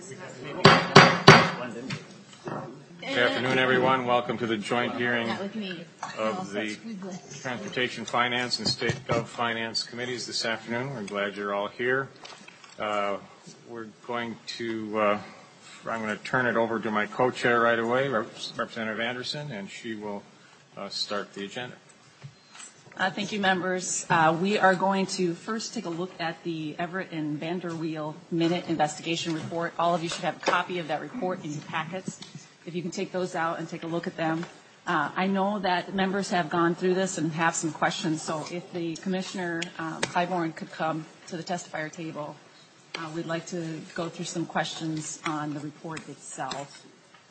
Good afternoon, everyone. Welcome to the joint hearing of the Transportation Finance and State Gov Finance Committees this afternoon. We're glad you're all here. I'm going to turn it over to my co-chair right away, Representative Anderson, and she will start the agenda. Thank you, members. We are going to first take a look at the Everett and Vanderweel Minute Investigation Report. All of you should have a copy of that report in your packets. If you can take those out and take a look at them. I know that members have gone through this and have some questions, so if the Commissioner Clybourn could come to the testifier table, we'd like to go through some questions on the report itself.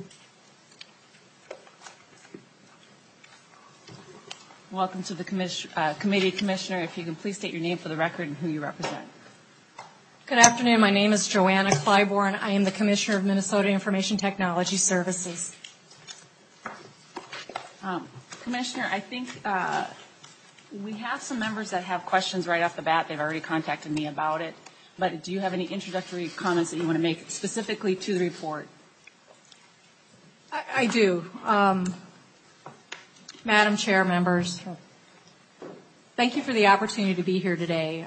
Welcome to the committee, Commissioner. If you can please state your name for the record and who you represent. Good afternoon. My name is Joanna Clybourn. I am the Commissioner of Minnesota Information Technology Services. Commissioner, I think we have some members that have questions right off the bat. They've already contacted me about it. But do you have any introductory comments that you want to make specifically to the report? I do. Madam Chair, members, thank you for the opportunity to be here today.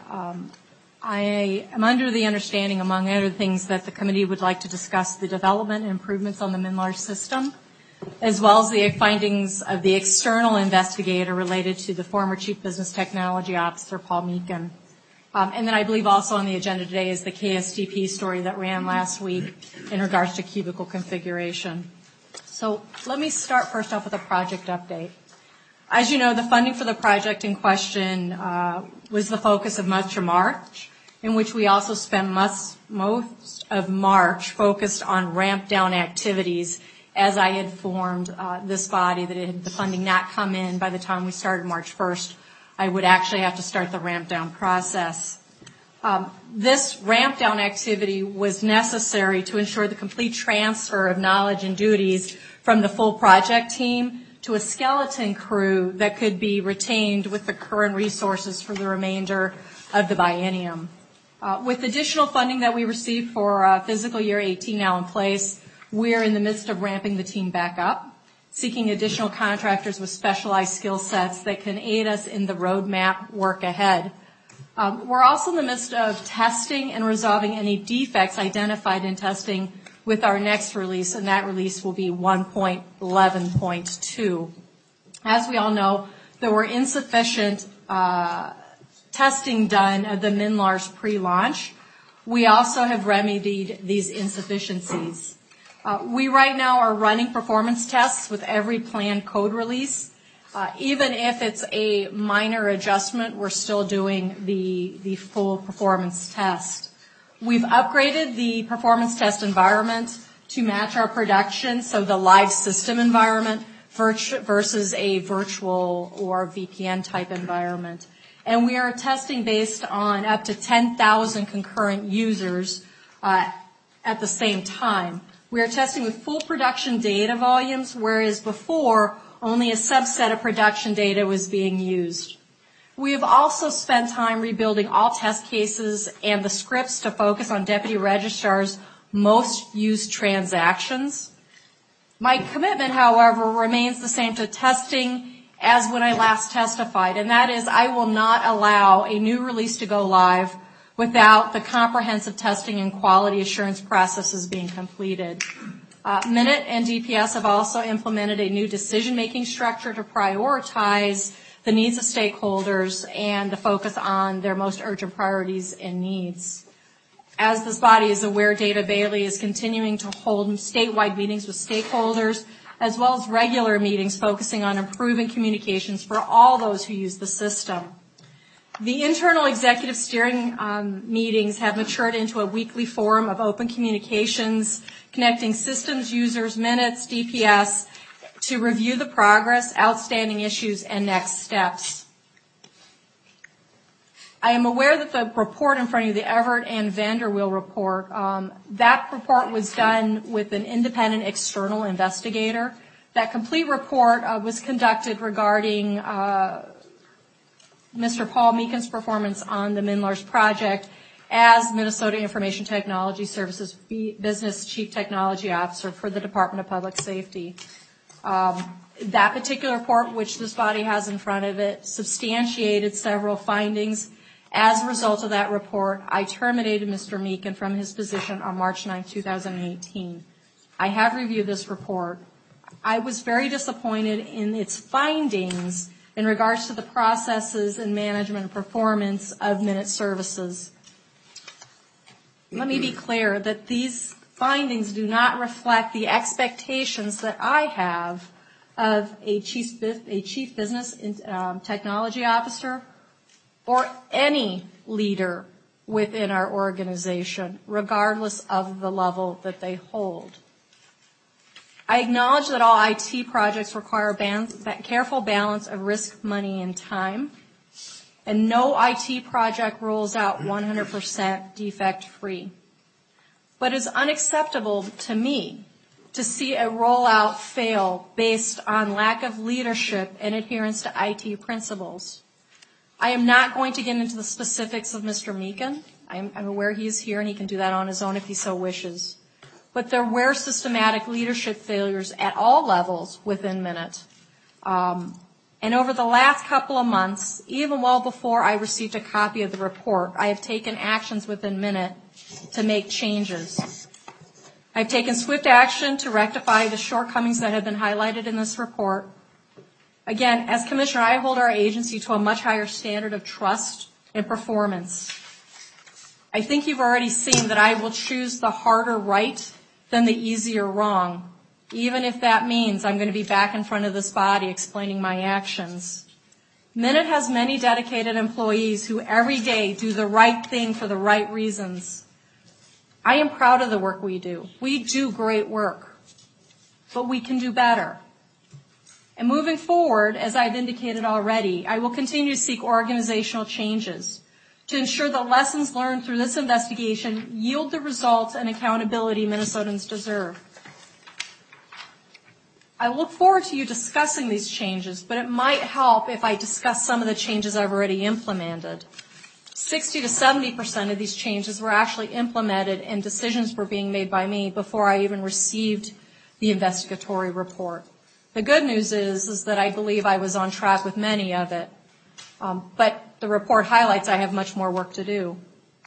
I am under the understanding, among other things, that the committee would like to discuss the development and improvements on the MNLARS system, as well as the findings of the external investigator related to the former Chief Business Technology Officer, Paul Meekin. And then I believe also on the agenda today is the KSTP story that ran last week in regards to cubicle configuration. So let me start first off with a project update. As you know, the funding for the project in question was the focus of much of March, in which we also spent most of March focused on ramp down activities, as I had informed this body that had the funding not come in by the time we started March 1st, I would actually have to start the ramp down process. This ramp down activity was necessary to ensure the complete transfer of knowledge and duties from the full project team to a skeleton crew that could be retained with the current resources for the remainder of the biennium. With additional funding that we received for fiscal year 18 now in place, we're in the midst of ramping the team back up, seeking additional contractors with specialized skill sets that can aid us in the roadmap work ahead. We're also in the midst of testing and resolving any defects identified in testing with our next release, and that release will be 1.11.2. As we all know, there were insufficient testing done of the MNLARS pre-launch. We also have remedied these insufficiencies. We right now are running performance tests with every planned code release. Even if it's a minor adjustment, we're still doing the full performance test. We've upgraded the performance test environment to match our production, so the live system environment versus a virtual or VPN type environment. And we are testing based on up to 10,000 concurrent users at the same time. We are testing with full production data volumes, whereas before only a subset of production data was being used. We have also spent time rebuilding all test cases and the scripts to focus on Deputy Registrar's most used transactions. My commitment, however, remains the same to testing as when I last testified, and that is I will not allow a new release to go live without the comprehensive testing and quality assurance processes being completed. Minute and DPS have also implemented a new decision-making structure to prioritize the needs of stakeholders and to focus on their most urgent priorities and needs. As this body is aware, Data Bailey is continuing to hold statewide meetings with stakeholders as well as regular meetings focusing on improving communications for all those who use the system. The internal executive steering meetings have matured into a weekly forum of open communications, connecting systems users, minutes, DPS, to review the progress, outstanding issues, and next steps. I am aware that the report in front of you, the Everett and Vanderweel report, that report was done with an independent external investigator. That complete report was conducted regarding Mr. Paul Meekin's performance on the MNLARS project, as Minnesota Information Technology Services Business Chief Technology Officer for the Department of Public Safety. That particular report, which this body has in front of it, substantiated several findings. As a result of that report, I terminated Mr. Meekin from his position on March 9, 2018. I have reviewed this report. I was very disappointed in its findings in regards to the processes and management and performance of Minute Services. Let me be clear that these findings do not reflect the expectations that I have of a chief business technology officer or any leader within our organization, regardless of the level that they hold. I acknowledge that all IT projects require a careful balance of risk, money, and time, and no IT project rolls out 100% defect-free. But it is unacceptable to me to see a rollout fail based on lack of leadership and adherence to IT principles. I am not going to get into the specifics of Mr. Meekin. I'm aware he is here and he can do that on his own if he so wishes. But there were systematic leadership failures at all levels within Minute. And over the last couple of months, even well before I received a copy of the report, I have taken actions within Minute to make changes. I've taken swift action to rectify the shortcomings that have been highlighted in this report. Again, as Commissioner, I hold our agency to a much higher standard of trust and performance. I think you've already seen that I will choose the harder right than the easier wrong, even if that means I'm going to be back in front of this body explaining my actions. Minute has many dedicated employees who every day do the right thing for the right reasons. I am proud of the work we do. We do great work, but we can do better. And moving forward, as I've indicated already, I will continue to seek organizational changes to ensure that lessons learned through this investigation yield the results and accountability Minnesotans deserve. I look forward to you discussing these changes, but it might help if I discuss some of the changes I've already implemented. 60 to 70% of these changes were actually implemented and decisions were being made by me before I even received the investigatory report. The good news is that I believe I was on track with many of it, but the report highlights I have much more work to do.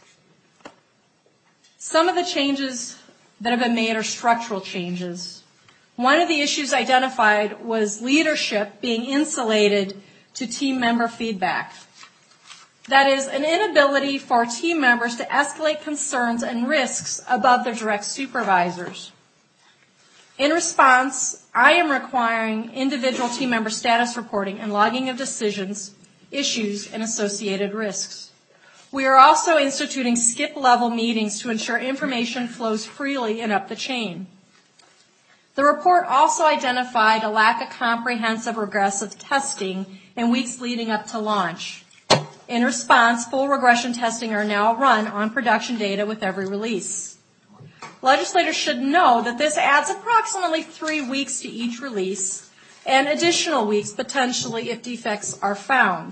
Some of the changes that have been made are structural changes. One of the issues identified was leadership being insulated to team member feedback. That is, an inability for team members to escalate concerns and risks above their direct supervisors. In response, I am requiring individual team member status reporting and logging of decisions, issues, and associated risks. We are also instituting skip-level meetings to ensure information flows freely and up the chain. The report also identified a lack of comprehensive regressive testing in weeks leading up to launch. In response, full regression testing are now run on production data with every release. Legislators should know that this adds approximately 3 weeks to each release and additional weeks potentially if defects are found.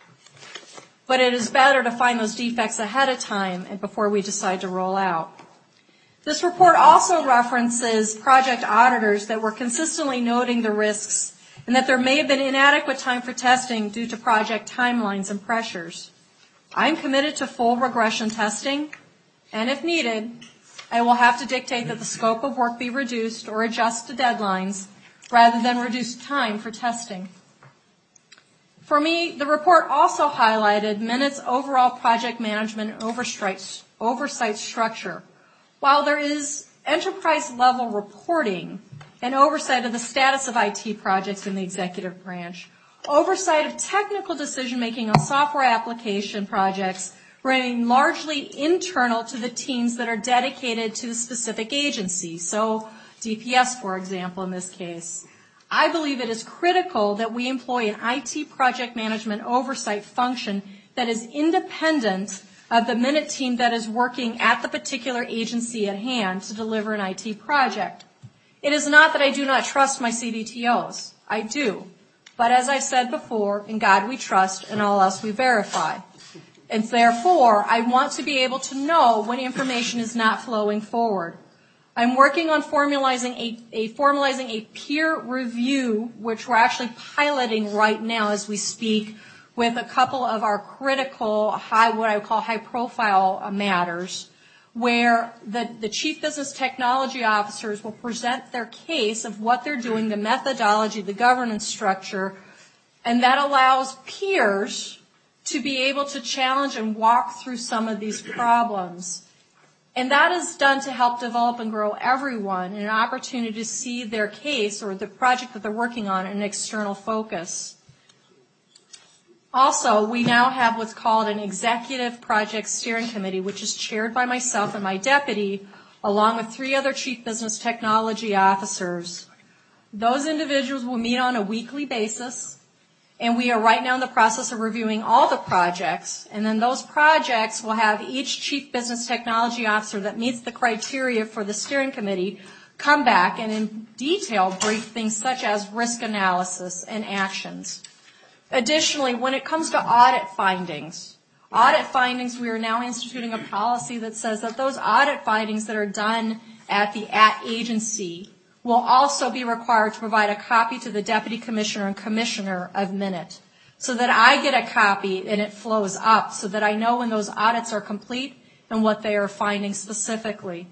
But it is better to find those defects ahead of time and before we decide to roll out. This report also references project auditors that were consistently noting the risks and that there may have been inadequate time for testing due to project timelines and pressures. I'm committed to full regression testing, and if needed, I will have to dictate that the scope of work be reduced or adjust to deadlines rather than reduce time for testing. For me, the report also highlighted Minute's overall project management and oversight structure. While there is enterprise-level reporting and oversight of the status of IT projects in the executive branch, oversight of technical decision-making on software application projects remain largely internal to the teams that are dedicated to the specific agency, so DPS, for example, in this case. I believe it is critical that we employ an IT project management oversight function that is independent of the Minute team that is working at the particular agency at hand to deliver an IT project. It is not that I do not trust my CDTOs. I do. But as I've said before, in God we trust and all else we verify. And therefore, I want to be able to know when information is not flowing forward. I'm working on formalizing a peer review, which we're actually piloting right now as we speak, with a couple of our critical, what I would call high-profile matters, where the chief business technology officers will present their case of what they're doing, the methodology, the governance structure, and that allows peers to be able to challenge and walk through some of these problems. And that is done to help develop and grow everyone in an opportunity to see their case or the project that they're working on in an external focus. Also, we now have what's called an Executive Project Steering Committee, which is chaired by myself and my deputy, along with 3 other chief business technology officers. Those individuals will meet on a weekly basis, and we are right now in the process of reviewing all the projects, and then those projects will have each chief business technology officer that meets the criteria for the steering committee come back and in detail brief things such as risk analysis and actions. Additionally, when it comes to audit findings, we are now instituting a policy that says that those audit findings that are done at the agency will also be required to provide a copy to the deputy commissioner and commissioner of minute, so that I get a copy and it flows up so that I know when those audits are complete and what they are finding specifically.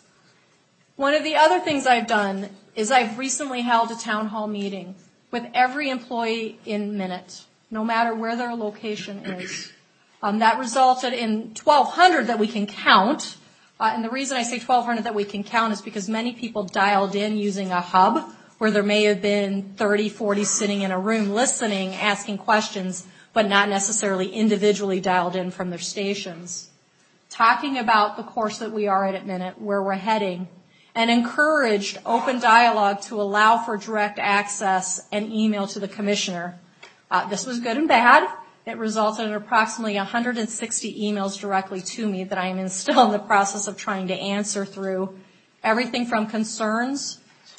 One of the other things I've done is I've recently held a town hall meeting with every employee in minute, no matter where their location is. That resulted in 1,200 that we can count. And the reason I say 1,200 that we can count is because many people dialed in using a hub where there may have been 30, 40 sitting in a room listening, asking questions, but not necessarily individually dialed in from their stations. Talking about the course that we are at Minute, where we're heading, and encouraged open dialogue to allow for direct access and email to the commissioner. This was good and bad. It resulted in approximately 160 emails directly to me that I am still in the process of trying to answer through. Everything from concerns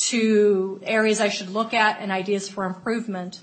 to areas I should look at and ideas for improvement.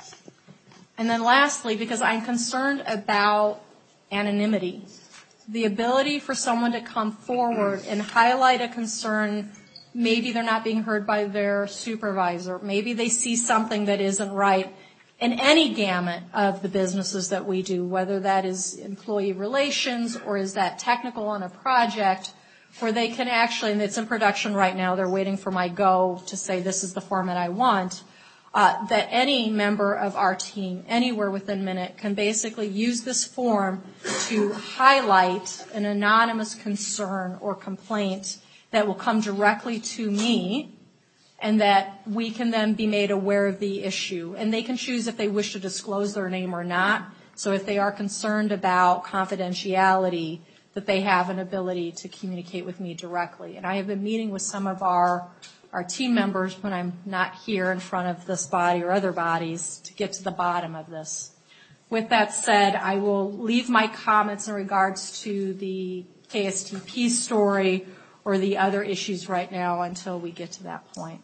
And then lastly, because I'm concerned about anonymity, the ability for someone to come forward and highlight a concern, maybe they're not being heard by their supervisor, maybe they see something that isn't right, in any gamut of the businesses that we do, whether that is employee relations or is that technical on a project, where they can actually, and it's in production right now, they're waiting for my go to say this is the format I want, that any member of our team, anywhere within Minute, can basically use this form to highlight an anonymous concern or complaint that will come directly to me, and that we can then be made aware of the issue. And they can choose if they wish to disclose their name or not. So if they are concerned about confidentiality, that they have an ability to communicate with me directly. And I have been meeting with some of our team members when I'm not here in front of this body or other bodies to get to the bottom of this. With that said, I will leave my comments in regards to the KSTP story or the other issues right now until we get to that point.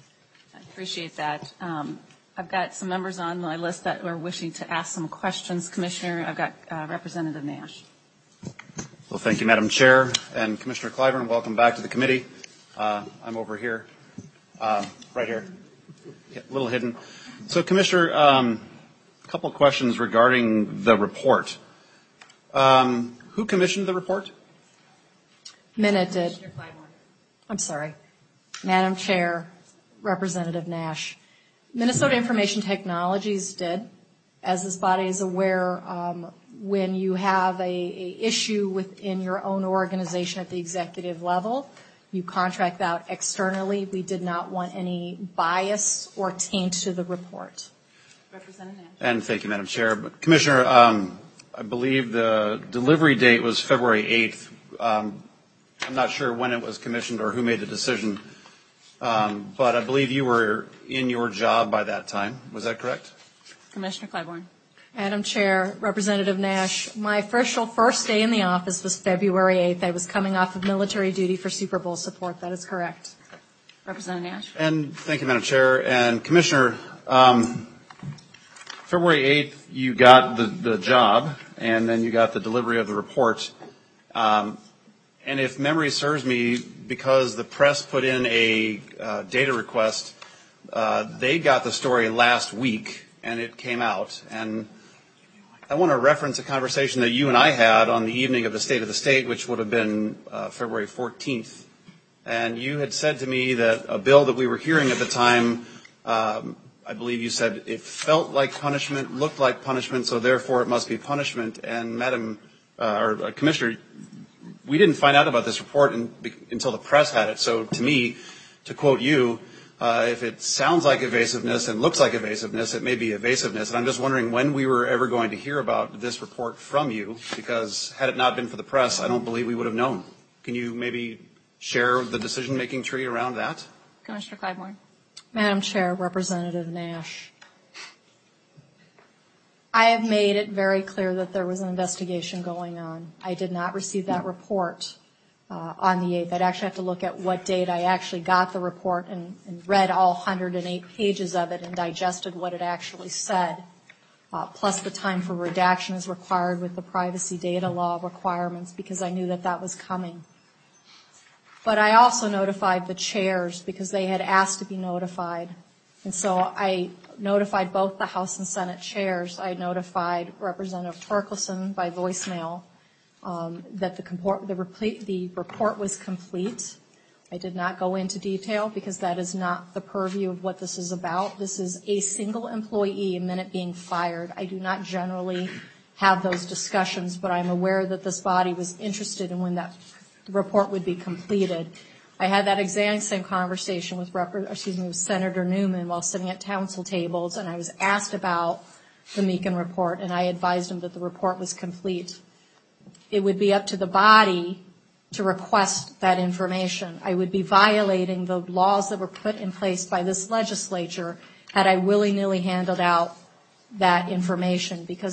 I appreciate that. I've got some members on my list that are wishing to ask some questions. Commissioner, I've got Representative Nash. Well, thank you, Madam Chair. And Commissioner Clyburn, welcome back to the committee. I'm over here, right here, a little hidden. So, Commissioner, a couple of questions regarding the report. Who commissioned the report? Minute did. I'm sorry. Madam Chair, Representative Nash. Minnesota Information Technologies did. As this body is aware, when you have a issue within your own organization at the executive level, you contract out externally. We did not want any bias or taint to the report. Representative Nash. And thank you, Madam Chair. But Commissioner, I believe the delivery date was February 8th. I'm not sure when it was commissioned or who made the decision, but I believe you were in your job by that time. Was that correct? Commissioner Clyburn. Madam Chair, Representative Nash, my official first day in the office was February 8th. I was coming off of military duty for Super Bowl support. That is correct. Representative Nash. And thank you, Madam Chair. And Commissioner, February 8th, you got the job, and then you got the delivery of the report. And if memory serves me, because the press put in a data request, they got the story last week, and it came out. And I want to reference a conversation that you and I had on the evening of the State of the State, which would have been February 14th. And you had said to me that a bill that we were hearing at the time, I believe you said it felt like punishment, looked like punishment, so therefore it must be punishment. And Madam or Commissioner, we didn't find out about this report until the press had it. So to me, to quote you, if it sounds like evasiveness and looks like evasiveness, it may be evasiveness. And I'm just wondering when we were ever going to hear about this report from you, because had it not been for the press, I don't believe we would have known. Can you maybe share the decision-making tree around that? Commissioner Clyburn. Madam Chair, Representative Nash, I have made it very clear that there was an investigation going on. I did not receive that report on the 8th. I'd actually have to look at what date I actually got the report and read all 108 pages of it and digested what it actually said, plus the time for redaction is required with the privacy data law requirements, because I knew that that was coming. But I also notified the chairs because they had asked to be notified. And so I notified both the House and Senate chairs. I notified Representative Torkelson by voicemail that the report was complete. I did not go into detail because that is not the purview of what this is about. This is a single employee, a minute being fired. I do not generally have those discussions, but I'm aware that this body was interested in when that report would be completed. I had that exact same conversation with Senator Newman while sitting at council tables, and I was asked about the Meekin report, and I advised him that the report was complete. It would be up to the body to request that information. I would be violating the laws that were put in place by this legislature had I willy-nilly handed out that information, because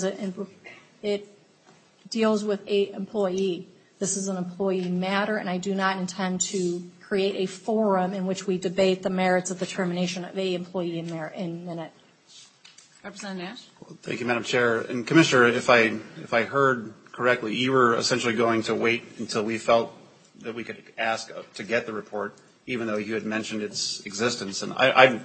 it deals with an employee. This is an employee matter, and I do not intend to create a forum in which we debate the merits of the termination of a employee in minute. Representative Nash. Thank you, Madam Chair. And Commissioner, if I heard correctly, you were essentially going to wait until we felt that we could ask to get the report, even though you had mentioned its existence. And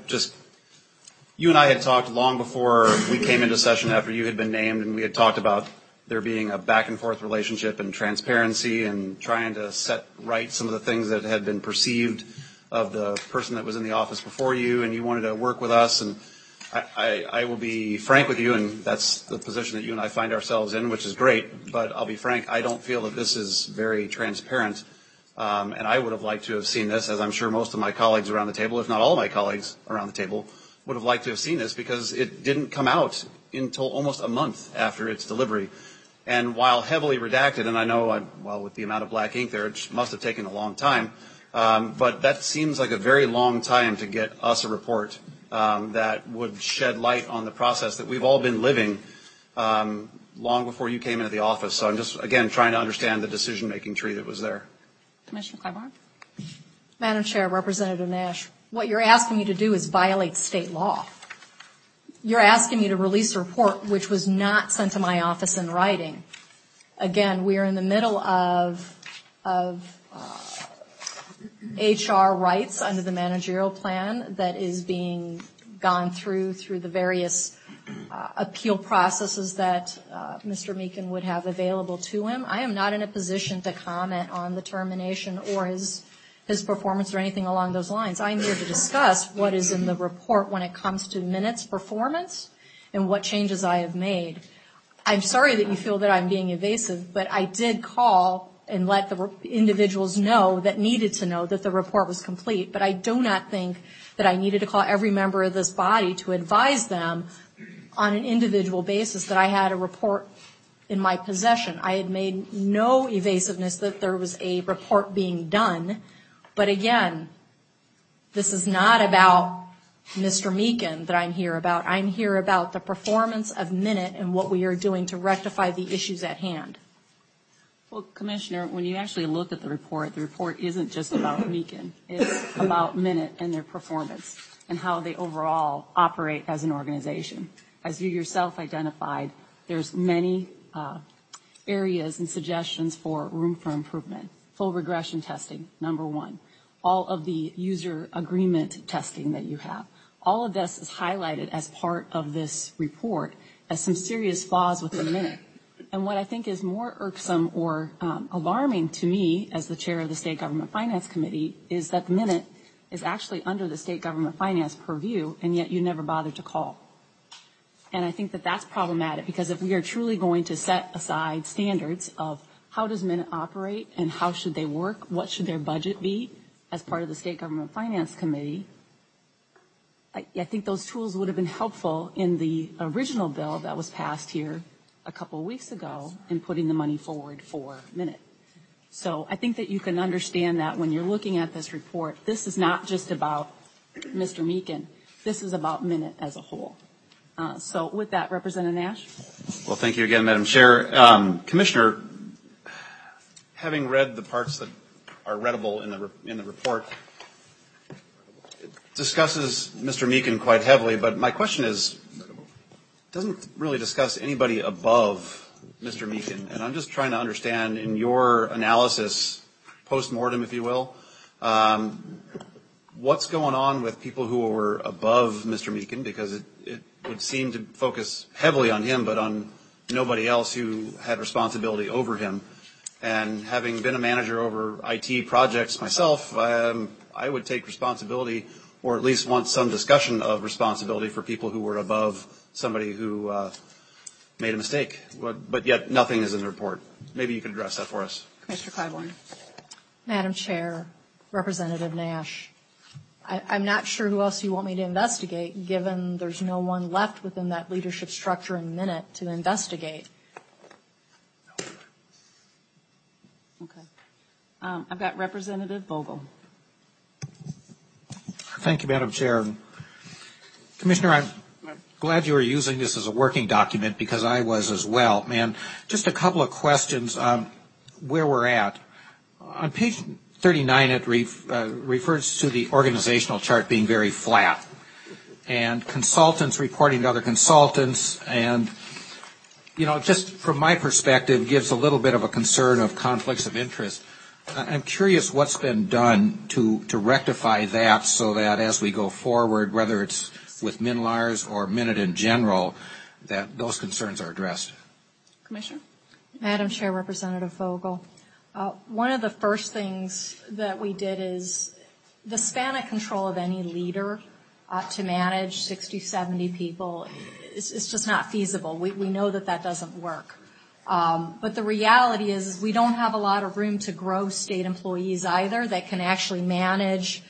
you and I had talked long before we came into session after you had been named, and we had talked about there being a back-and-forth relationship and transparency and trying to set right some of the things that had been perceived of the person that was in the office before you, and you wanted to work with us. And I will be frank with you, and that's the position that you and I find ourselves in, which is great, but I'll be frank, I don't feel that this is very transparent, and I would have liked to have seen this, as I'm sure most of my colleagues around the table, if not all of my colleagues around the table, would have liked to have seen this, because it didn't come out until almost a month after its delivery. And while heavily redacted, and I know, with the amount of black ink there, it must have taken a long time, but that seems like a very long time to get us a report that would shed light on the process that we've all been living long before you came into the office. So I'm just, again, trying to understand the decision-making tree that was there. Commissioner Clyburn. Madam Chair, Representative Nash, what you're asking me to do is violate state law. You're asking me to release a report which was not sent to my office in writing. Again, we are in the middle of HR rights under the managerial plan that is being gone through the various appeal processes that Mr. Meekin would have available to him. I am not in a position to comment on the termination or his performance or anything along those lines. I'm here to discuss what is in the report when it comes to minutes performance and what changes I have made. I'm sorry that you feel that I'm being evasive, but I did call and let the individuals know that needed to know that the report was complete. But I do not think that I needed to call every member of this body to advise them on an individual basis that I had a report in my possession. I had made no evasiveness that there was a report being done. But again, this is not about Mr. Meekin that I'm here about. I'm here about the performance of Minute and what we are doing to rectify the issues at hand. Well, Commissioner, when you actually look at the report isn't just about Meekin. It's about Minute and their performance and how they overall operate as an organization. as you yourself identified, there's many areas and suggestions for room for improvement. Full regression testing, number one. All of the user agreement testing that you have. All of this is highlighted as part of this report as some serious flaws with the minute. And what I think is more irksome or alarming to me as the chair of the State Government Finance Committee is that the minute is actually under the State Government Finance purview, and yet you never bothered to call. And I think that that's problematic, because if we are truly going to set aside standards of how does minute operate and how should they work, what should their budget be as part of the State Government Finance Committee, I think those tools would have been helpful in the original bill that was passed here a couple of weeks ago in putting the money forward for minute. So I think that you can understand that when you're looking at this report, this is not just about Mr. Meekin. This is about minute as a whole. So with that, Representative Nash. Well, thank you again, Madam Chair. Commissioner, having read the parts that are readable in the report, it discusses Mr. Meekin quite heavily, but my question is, doesn't really discuss anybody above Mr. Meekin. And I'm just trying to understand, in your analysis, post-mortem, if you will, what's going on with people who were above Mr. Meekin, because it would seem to focus heavily on him, but on nobody else who had responsibility over him. And having been a manager over IT projects myself, I would take responsibility, or at least want some discussion of responsibility for people who were above somebody who made a mistake. But yet nothing is in the report. Maybe you could address that for us. Commissioner Clyburn. Madam Chair, Representative Nash, I'm not sure who else you want me to investigate, given there's no one left within that leadership structure in minute to investigate. Okay. I've got Representative Vogel. Thank you, Madam Chair. Commissioner, I'm glad you were using this as a working document, because I was as well. And just a couple of questions where we're at. On page 39, it refers to the organizational chart being very flat, and consultants reporting to other consultants, and just from my perspective, gives a little bit of a concern of conflicts of interest. I'm curious what's been done to rectify that, so that as we go forward, whether it's with MNLARS or Minute in general, that those concerns are addressed. Commissioner? Madam Chair, Representative Vogel. One of the first things that we did is the span of control of any leader to manage 60, 70 people is just not feasible. We know that doesn't work. But the reality is we don't have a lot of room to grow state employees either that can actually manage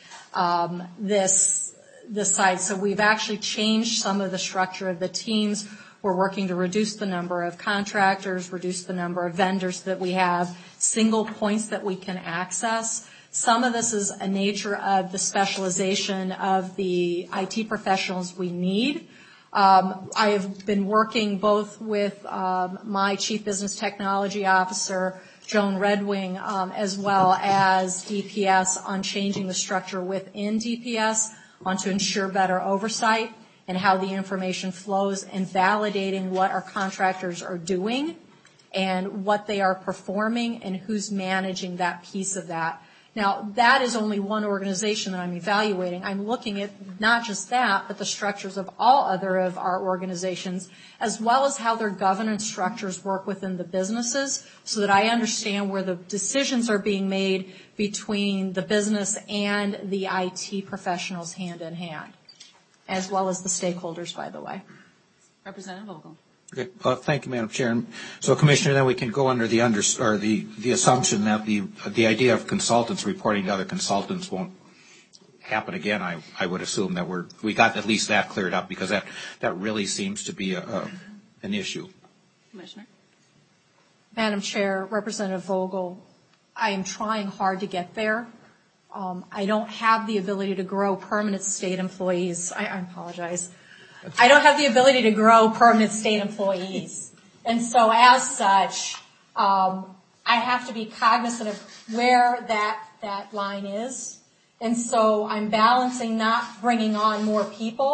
this side. So we've actually changed some of the structure of the teams. We're working to reduce the number of contractors, reduce the number of vendors that we have, single points that we can access. Some of this is a nature of the specialization of the IT professionals we need. I have been working both with my Chief Business Technology Officer, Joan Redwing, as well as DPS on changing the structure within DPS to ensure better oversight and how the information flows, and validating what our contractors are doing and what they are performing and who's managing that piece of that. Now, that is only one organization that I'm evaluating. I'm looking at not just that, but the structures of all other of our organizations, as well as how their governance structures work within the businesses, so that I understand where the decisions are being made between the business and the IT professionals hand in hand, as well as the stakeholders, by the way. Representative Vogel. Okay. Thank you, Madam Chair. So, Commissioner, then we can go under the assumption that the idea of consultants reporting to other consultants won't happen again. I would assume that we got at least that cleared up, because that really seems to be an issue. Commissioner. Madam Chair, Representative Vogel, I am trying hard to get there. I don't have the ability to grow permanent state employees. I apologize. I don't have the ability to grow permanent state employees. And so as such, I have to be cognizant of where that line is. And so I'm balancing not bringing on more people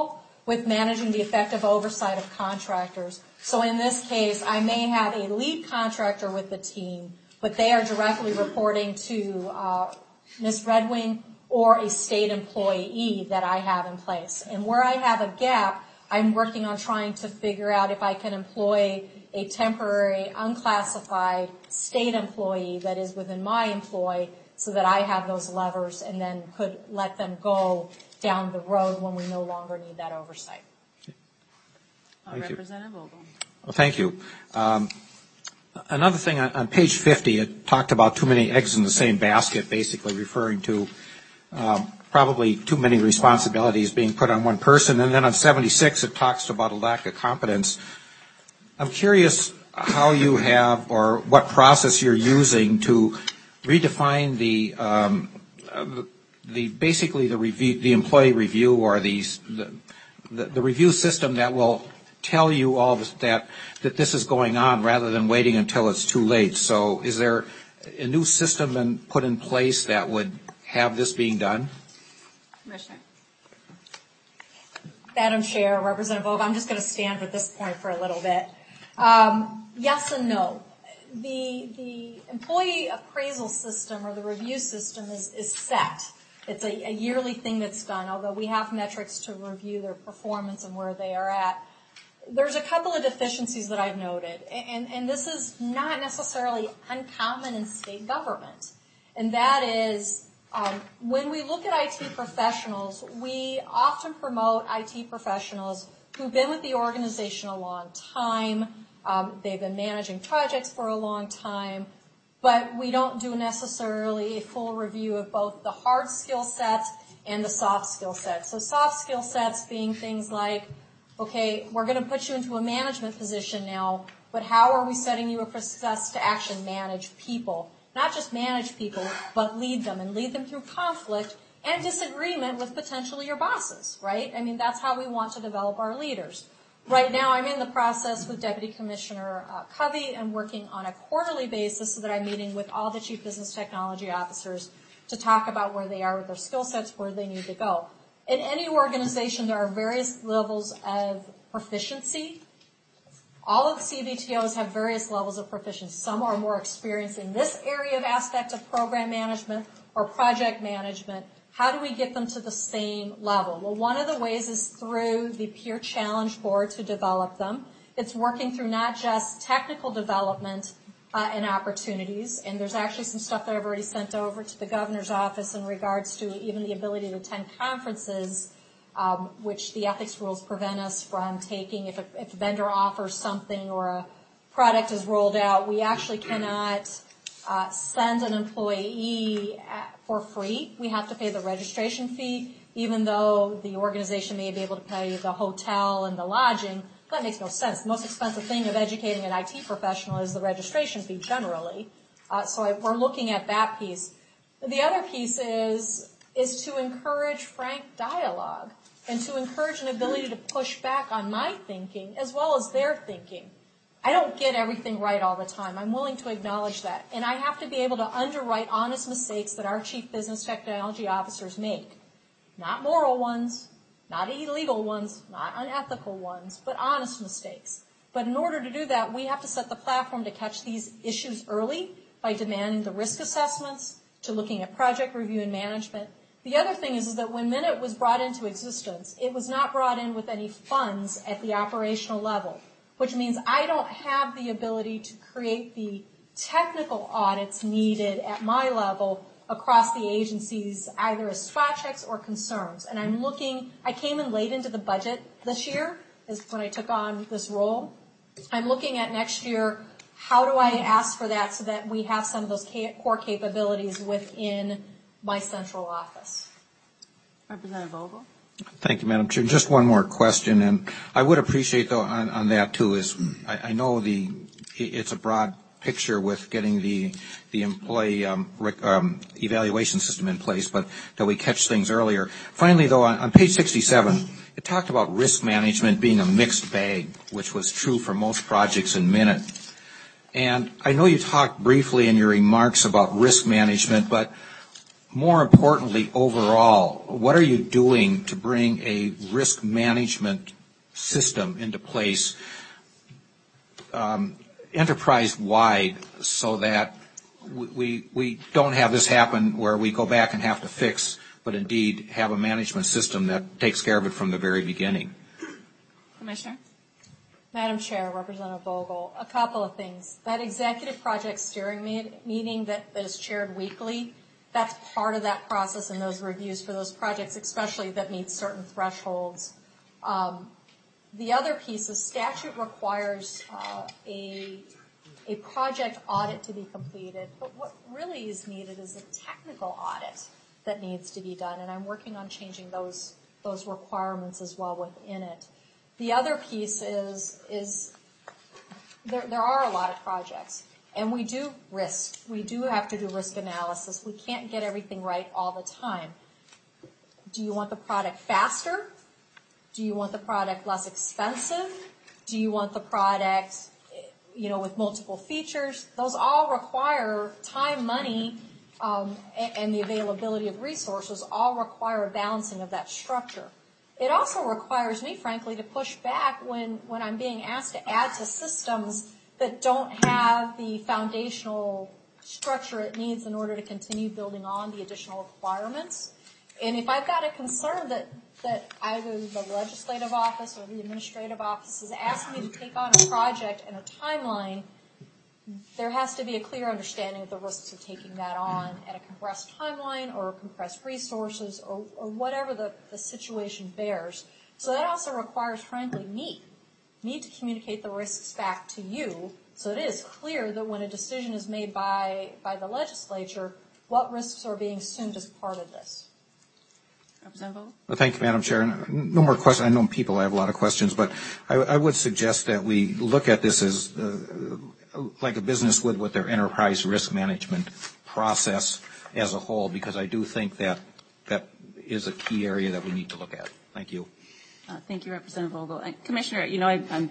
with managing the effective oversight of contractors. So in this case, I may have a lead contractor with the team, but they are directly reporting to Ms. Redwing or a state employee that I have in place. And where I have a gap, I'm working on trying to figure out if I can employ a temporary, unclassified state employee that is within my employ so that I have those levers and then could let them go down the road when we no longer need that oversight. Representative Vogel. Well, thank you. Another thing, on page 50, it talked about too many eggs in the same basket, basically referring to probably too many responsibilities being put on one person. And then on 76, it talks about a lack of competence. I'm curious how you have or what process you're using to redefine basically the employee review or the review system that will tell you all that this is going on rather than waiting until it's too late. So is there a new system put in place that would have this being done? Commissioner. Madam Chair, Representative Vogel, I'm just going to stand at this point for a little bit. Yes and no. The employee appraisal system or the review system is set. It's a yearly thing that's done, although we have metrics to review their performance and where they are at. There's a couple of deficiencies that I've noted, and this is not necessarily uncommon in state government, and that is when we look at IT professionals, we often promote IT professionals who've been with the organization a long time. They've been managing projects for a long time, but we don't do necessarily a full review of both the hard skill sets and the soft skill sets. So soft skill sets being things like, okay, we're going to put you into a management position now, but how are we setting you up for success to actually manage people? Not just manage people, but lead them, and lead them through conflict and disagreement with potentially your bosses, right? I mean, that's how we want to develop our leaders. Right now, I'm in the process with Deputy Commissioner Covey and working on a quarterly basis so that I'm meeting with all the Chief Business Technology Officers to talk about where they are with their skill sets, where they need to go. In any organization, there are various levels of proficiency. All of the CBTOs have various levels of proficiency. Some are more experienced in this area of aspect of program management or project management. How do we get them to the same level? Well, one of the ways is through the peer challenge board to develop them. It's working through not just technical development and opportunities, and there's actually some stuff that I've already sent over to the governor's office in regards to even the ability to attend conferences, which the ethics rules prevent us from taking. If a vendor offers something or a product is rolled out, we actually cannot send an employee for free. We have to pay the registration fee, even though the organization may be able to pay the hotel and the lodging. That makes no sense. The most expensive thing of educating an IT professional is the registration fee generally. So we're looking at that piece. The other piece is to encourage frank dialogue and to encourage an ability to push back on my thinking as well as their thinking. I don't get everything right all the time. I'm willing to acknowledge that. And I have to be able to underwrite honest mistakes that our Chief Business Technology Officers make. Not moral ones, not illegal ones, not unethical ones, but honest mistakes. But in order to do that, we have to set the platform to catch these issues early by demanding the risk assessments, to looking at project review and management. The other thing is that when Minute was brought into existence, it was not brought in with any funds at the operational level, which means I don't have the ability to create the technical audits needed at my level across the agencies, either as spot checks or concerns. And I came in late into the budget this year, is when I took on this role. I'm looking at next year, how do I ask for that so that we have some of those core capabilities within my central office? Representative Vogel. Thank you, Madam Chair. Just one more question, and I would appreciate, though, on that, too, is I know it's a broad picture with getting the employee evaluation system in place, but that we catch things earlier. Finally, though, on page 67, it talked about risk management being a mixed bag, which was true for most projects in Minute. And I know you talked briefly in your remarks about risk management, but more importantly, overall, what are you doing to bring a risk management system into place enterprise-wide so that we don't have this happen where we go back and have to fix, but indeed have a management system that takes care of it from the very beginning? Commissioner? Madam Chair, Representative Vogel, a couple of things. That executive project steering meeting that is chaired weekly, that's part of that process and those reviews for those projects, especially that meet certain thresholds. The other piece is statute requires a project audit to be completed, but what really is needed is a technical audit that needs to be done, and I'm working on changing those requirements as well within it. The other piece is there are a lot of projects, and we do have to do risk analysis. We can't get everything right all the time. Do you want the product faster? Do you want the product less expensive? Do you want the product, with multiple features? Those all require time, money, and the availability of resources all require a balancing of that structure. It also requires me, frankly, to push back when I'm being asked to add to systems that don't have the foundational structure it needs in order to continue building on the additional requirements. And if I've got a concern that either the legislative office or the administrative office is asking me to take on a project and a timeline, there has to be a clear understanding of the risks of taking that on at a compressed timeline or compressed resources or whatever the situation bears. So that also requires, frankly, me to communicate the risks back to you so it is clear that when a decision is made by the legislature, what risks are being assumed as part of this. Well, thank you, Madam Chair. No more questions. I know people have a lot of questions, but I would suggest that we look at this as like a business would with their enterprise risk management process as a whole, because I do think that is a key area that we need to look at. Thank you. Thank you, Representative Vogel. Commissioner, I'm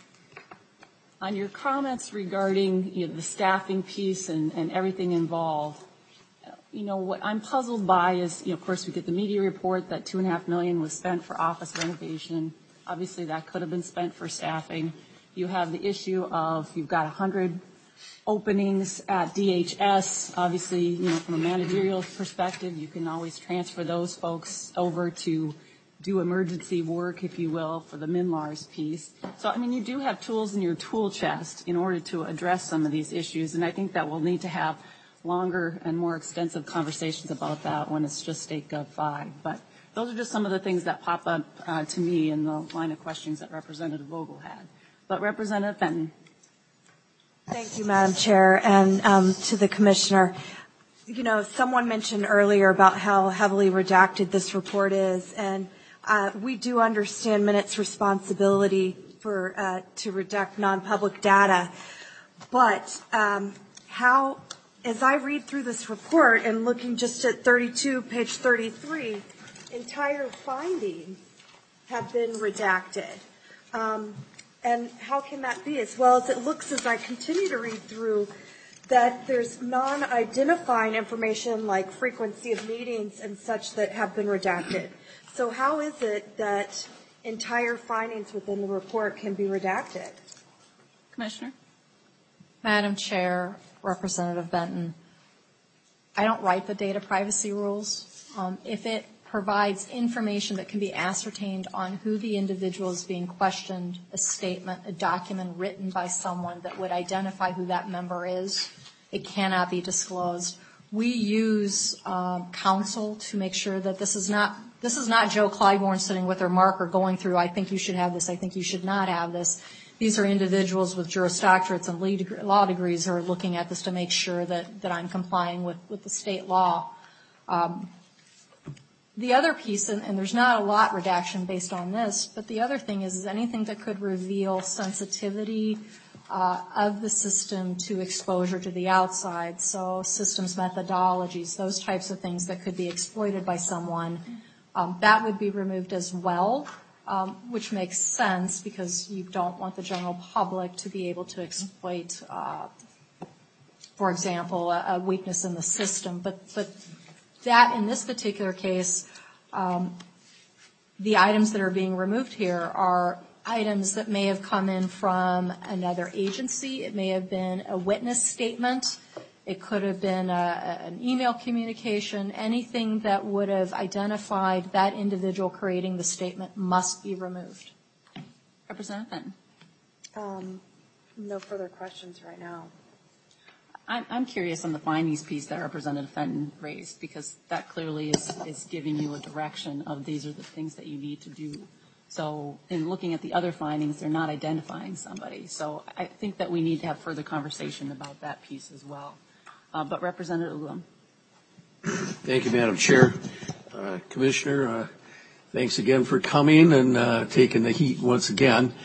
on your comments regarding the staffing piece and everything involved. What I'm puzzled by is, of course, we get the media report that $2.5 million was spent for office renovation. Obviously, that could have been spent for staffing. You have the issue of you've got 100 openings at DHS. Obviously, from a managerial perspective, you can always transfer those folks over to do emergency work, if you will, for the MNLARS piece. So, you do have tools in your tool chest in order to address some of these issues, and I think that we'll need to have longer and more extensive conversations about that when it's just State Gov 5. But those are just some of the things that pop up to me in the line of questions that Representative Vogel had. But Representative Benton. Thank you, Madam Chair, and to the Commissioner. Someone mentioned earlier about how heavily redacted this report is, and we do understand Minute's responsibility to redact non-public data. But as I read through this report and looking just at 32, page 33, entire findings have been redacted. And how can that be? As well as it looks as I continue to read through that there's non-identifying information like frequency of meetings and such that have been redacted. So how is it that entire findings within the report can be redacted? Commissioner? Madam Chair, Representative Benton, I don't write the data privacy rules. If it provides information that can be ascertained on who the individual is being questioned, a statement, a document written by someone that would identify who that member is, it cannot be disclosed. We use counsel to make sure that this is not Joe Clybourne sitting with her marker going through, I think you should have this, I think you should not have this. These are individuals with Juris Doctorates and law degrees who are looking at this to make sure that I'm complying with the state law. The other piece, and there's not a lot redaction based on this, but the other thing is anything that could reveal sensitivity of the system to exposure to the outside, so systems methodologies, those types of things that could be exploited by someone, that would be removed as well, which makes sense because you don't want the general public to be able to exploit, for example, a weakness in the system. But that in this particular case, the items that are being removed here are items that may have come in from another agency. It may have been a witness statement. It could have been an email communication. Anything that would have identified that individual creating the statement must be removed. Representative Fenton. No further questions right now. I'm curious on the findings piece that Representative Fenton raised, because that clearly is giving you a direction of these are the things that you need to do. So in looking at the other findings, they're not identifying somebody. So I think that we need to have further conversation about that piece as well. But Representative Ulam. Thank you, Madam Chair. Commissioner, thanks again for coming and taking the heat once again.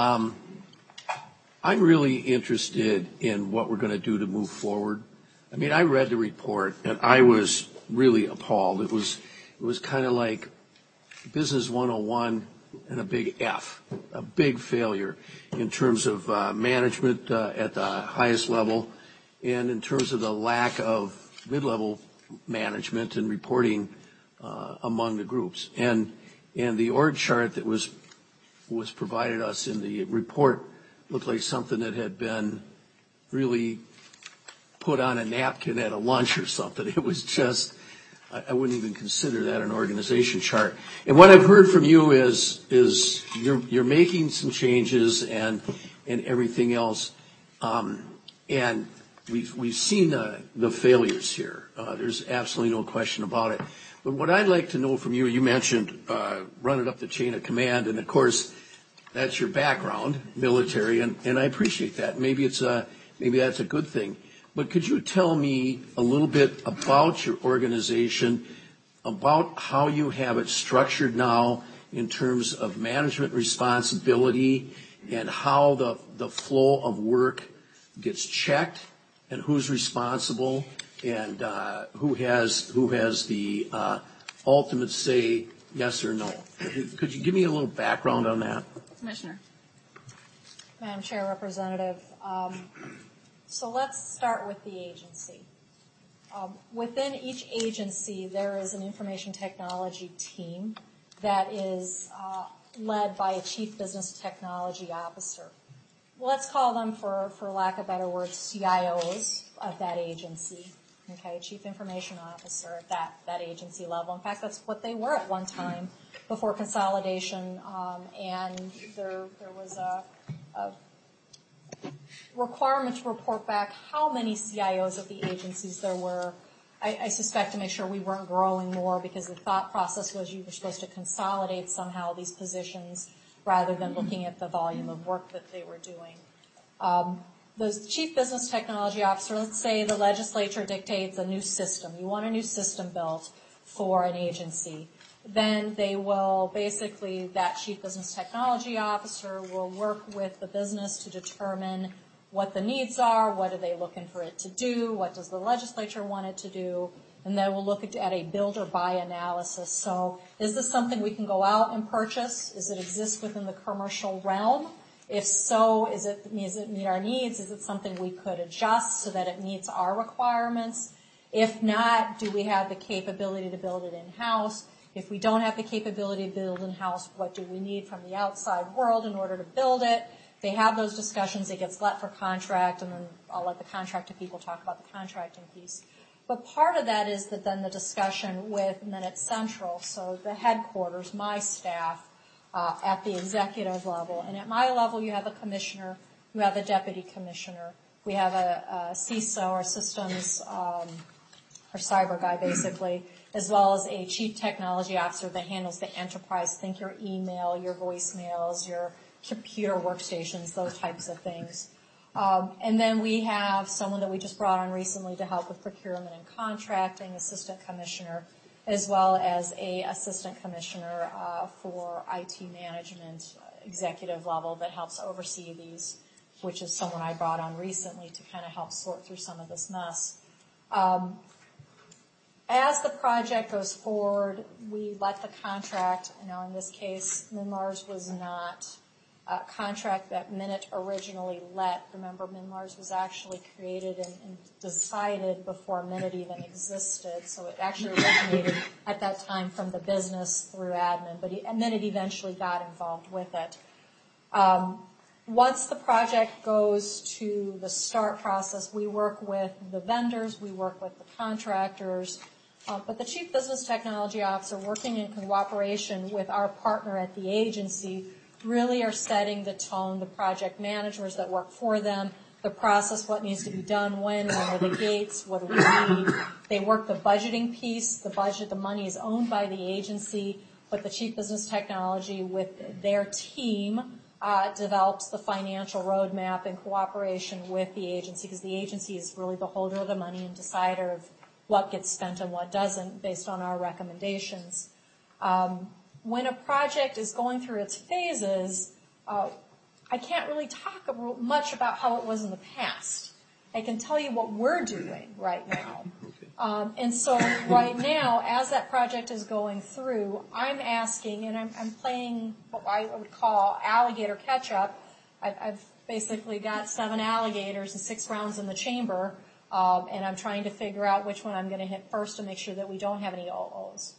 I'm really interested in what we're going to do to move forward. I mean, I read the report and I was really appalled. It was kind of like Business 101 and a big F, a big failure in terms of management at the highest level and in terms of the lack of mid-level management and reporting among the groups. And the org chart that was provided us in the report looked like something that had been really put on a napkin at a lunch or something. It was just, I wouldn't even consider that an organization chart. And what I've heard from you is you're making some changes and everything else. And we've seen the failures here. There's absolutely no question about it. But what I'd like to know from you, you mentioned running up the chain of command, and of course, that's your background, military, and I appreciate that. Maybe that's a good thing. But could you tell me a little bit about your organization, about how you have it structured now in terms of management responsibility and how the flow of work gets checked and who's responsible and who has the ultimate say, yes or no? Could you give me a little background on that? Commissioner. Madam Chair, Representative, so let's start with the agency. Within each agency, there is an information technology team that is led by a chief business technology officer. Let's call them, for lack of better words, CIOs of that agency. Okay, chief information officer at that agency level. In fact, that's what they were at one time before consolidation, and there was a requirement to report back how many CIOs of the agencies there were. I suspect to make sure we weren't growing more, because the thought process was you were supposed to consolidate somehow these positions rather than looking at the volume of work that they were doing. The chief business technology officer, let's say the legislature dictates a new system. You want a new system built for an agency. Then they will basically, that chief business technology officer will work with the business to determine what the needs are, what are they looking for it to do, what does the legislature want it to do, and then we'll look at a build or buy analysis. So is this something we can go out and purchase? Does it exist within the commercial realm? If so, does it meet our needs? Is it something we could adjust so that it meets our requirements? If not, do we have the capability to build it in-house? If we don't have the capability to build in-house, what do we need from the outside world in order to build it? They have those discussions. It gets let for contract, and then I'll let the contracting people talk about the contracting piece. But part of that is that then the discussion with Minute Central, so the headquarters, my staff, at the executive level. And at my level, you have a commissioner, you have a deputy commissioner, we have a CISO, or systems, or cyber guy basically, as well as a chief technology officer that handles the enterprise, think your email, your voicemails, your computer workstations, those types of things. And then we have someone that we just brought on recently to help with procurement and contracting, assistant commissioner, as well as a assistant commissioner for IT management, executive level, that helps oversee these, which is someone I brought on recently to kind of help sort through some of this mess. As the project goes forward, we let the contract, in this case, Minlars was not contract that Minute originally let. Remember, MNLARS was actually created and decided before Minute even existed, so it actually originated at that time from the business through admin, but Minute eventually got involved with it. Once the project goes to the start process, we work with the vendors, we work with the contractors, but the Chief Business Technology Officer, working in cooperation with our partner at the agency, really are setting the tone, the project managers that work for them, the process, what needs to be done, when are the gates, what do we need. They work the budgeting piece. The money is owned by the agency, but the Chief Business Technology with their team develops the financial roadmap in cooperation with the agency, because the agency is really the holder of the money and decider of what gets spent and what doesn't based on our recommendations. When a project is going through its phases, I can't really talk much about how it was in the past. I can tell you what we're doing right now. And so right now, as that project is going through, I'm asking, and I'm playing what I would call alligator catch-up. I've basically got 7 alligators and 6 rounds in the chamber, and I'm trying to figure out which one I'm going to hit first to make sure that we don't have any OOs.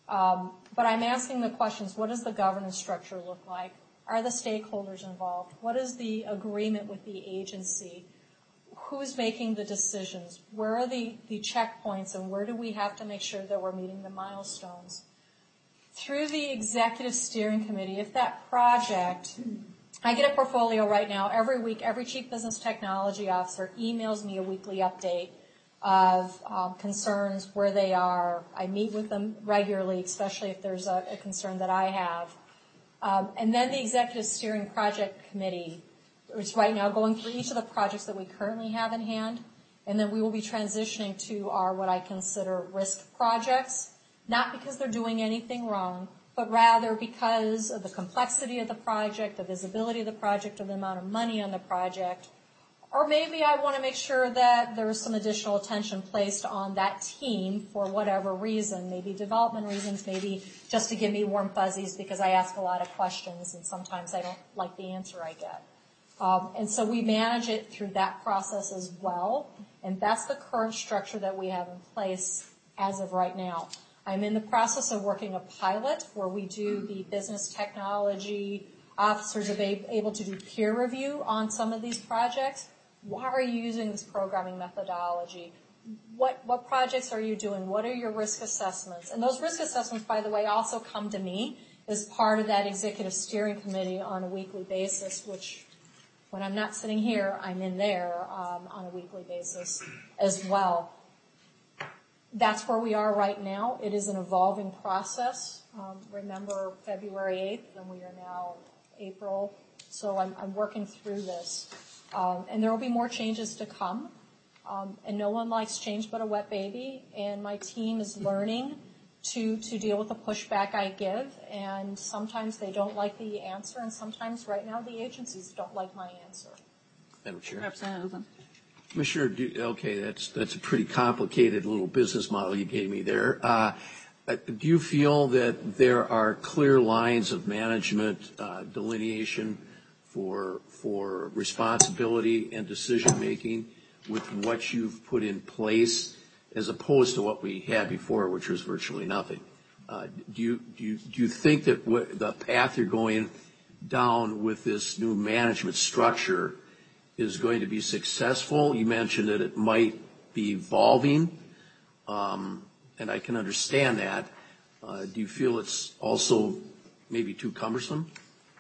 But I'm asking the questions, what does the governance structure look like? Are the stakeholders involved? What is the agreement with the agency? Who's making the decisions? Where are the checkpoints, and where do we have to make sure that we're meeting the milestones? Through the executive steering committee, if that project, I get a portfolio right now. Every week, every Chief Business Technology Officer emails me a weekly update of concerns, where they are. I meet with them regularly, especially if there's a concern that I have. And then the Executive Steering Project Committee is right now going through each of the projects that we currently have in hand, and then we will be transitioning to our what I consider risk projects, not because they're doing anything wrong, but rather because of the complexity of the project, the visibility of the project, or the amount of money on the project. Or maybe I want to make sure that there's some additional attention placed on that team for whatever reason, maybe development reasons, maybe just to give me warm fuzzies because I ask a lot of questions and sometimes I don't like the answer I get. And so we manage it through that process as well, and that's the current structure that we have in place as of right now. I'm in the process of working a pilot where we do the business technology officers are able to do peer review on some of these projects. Why are you using this programming methodology? What projects are you doing? What are your risk assessments? And those risk assessments, by the way, also come to me as part of that executive steering committee on a weekly basis, which when I'm not sitting here, I'm in there on a weekly basis as well. That's where we are right now. It is an evolving process. Remember February 8th, and we are now April. So I'm working through this. And there will be more changes to come. And no one likes change but a wet baby. And my team is learning to deal with the pushback I give. And sometimes they don't like the answer. And sometimes right now the agencies don't like my answer. Madam Chair. Representative. Commissioner, okay, that's a pretty complicated little business model you gave me there. Do you feel that there are clear lines of management delineation for responsibility and decision making with what you've put in place, as opposed to what we had before, which was virtually nothing? Do you think that the path you're going down with this new management structure is going to be successful? You mentioned that it might be evolving, and I can understand that. Do you feel it's also maybe too cumbersome?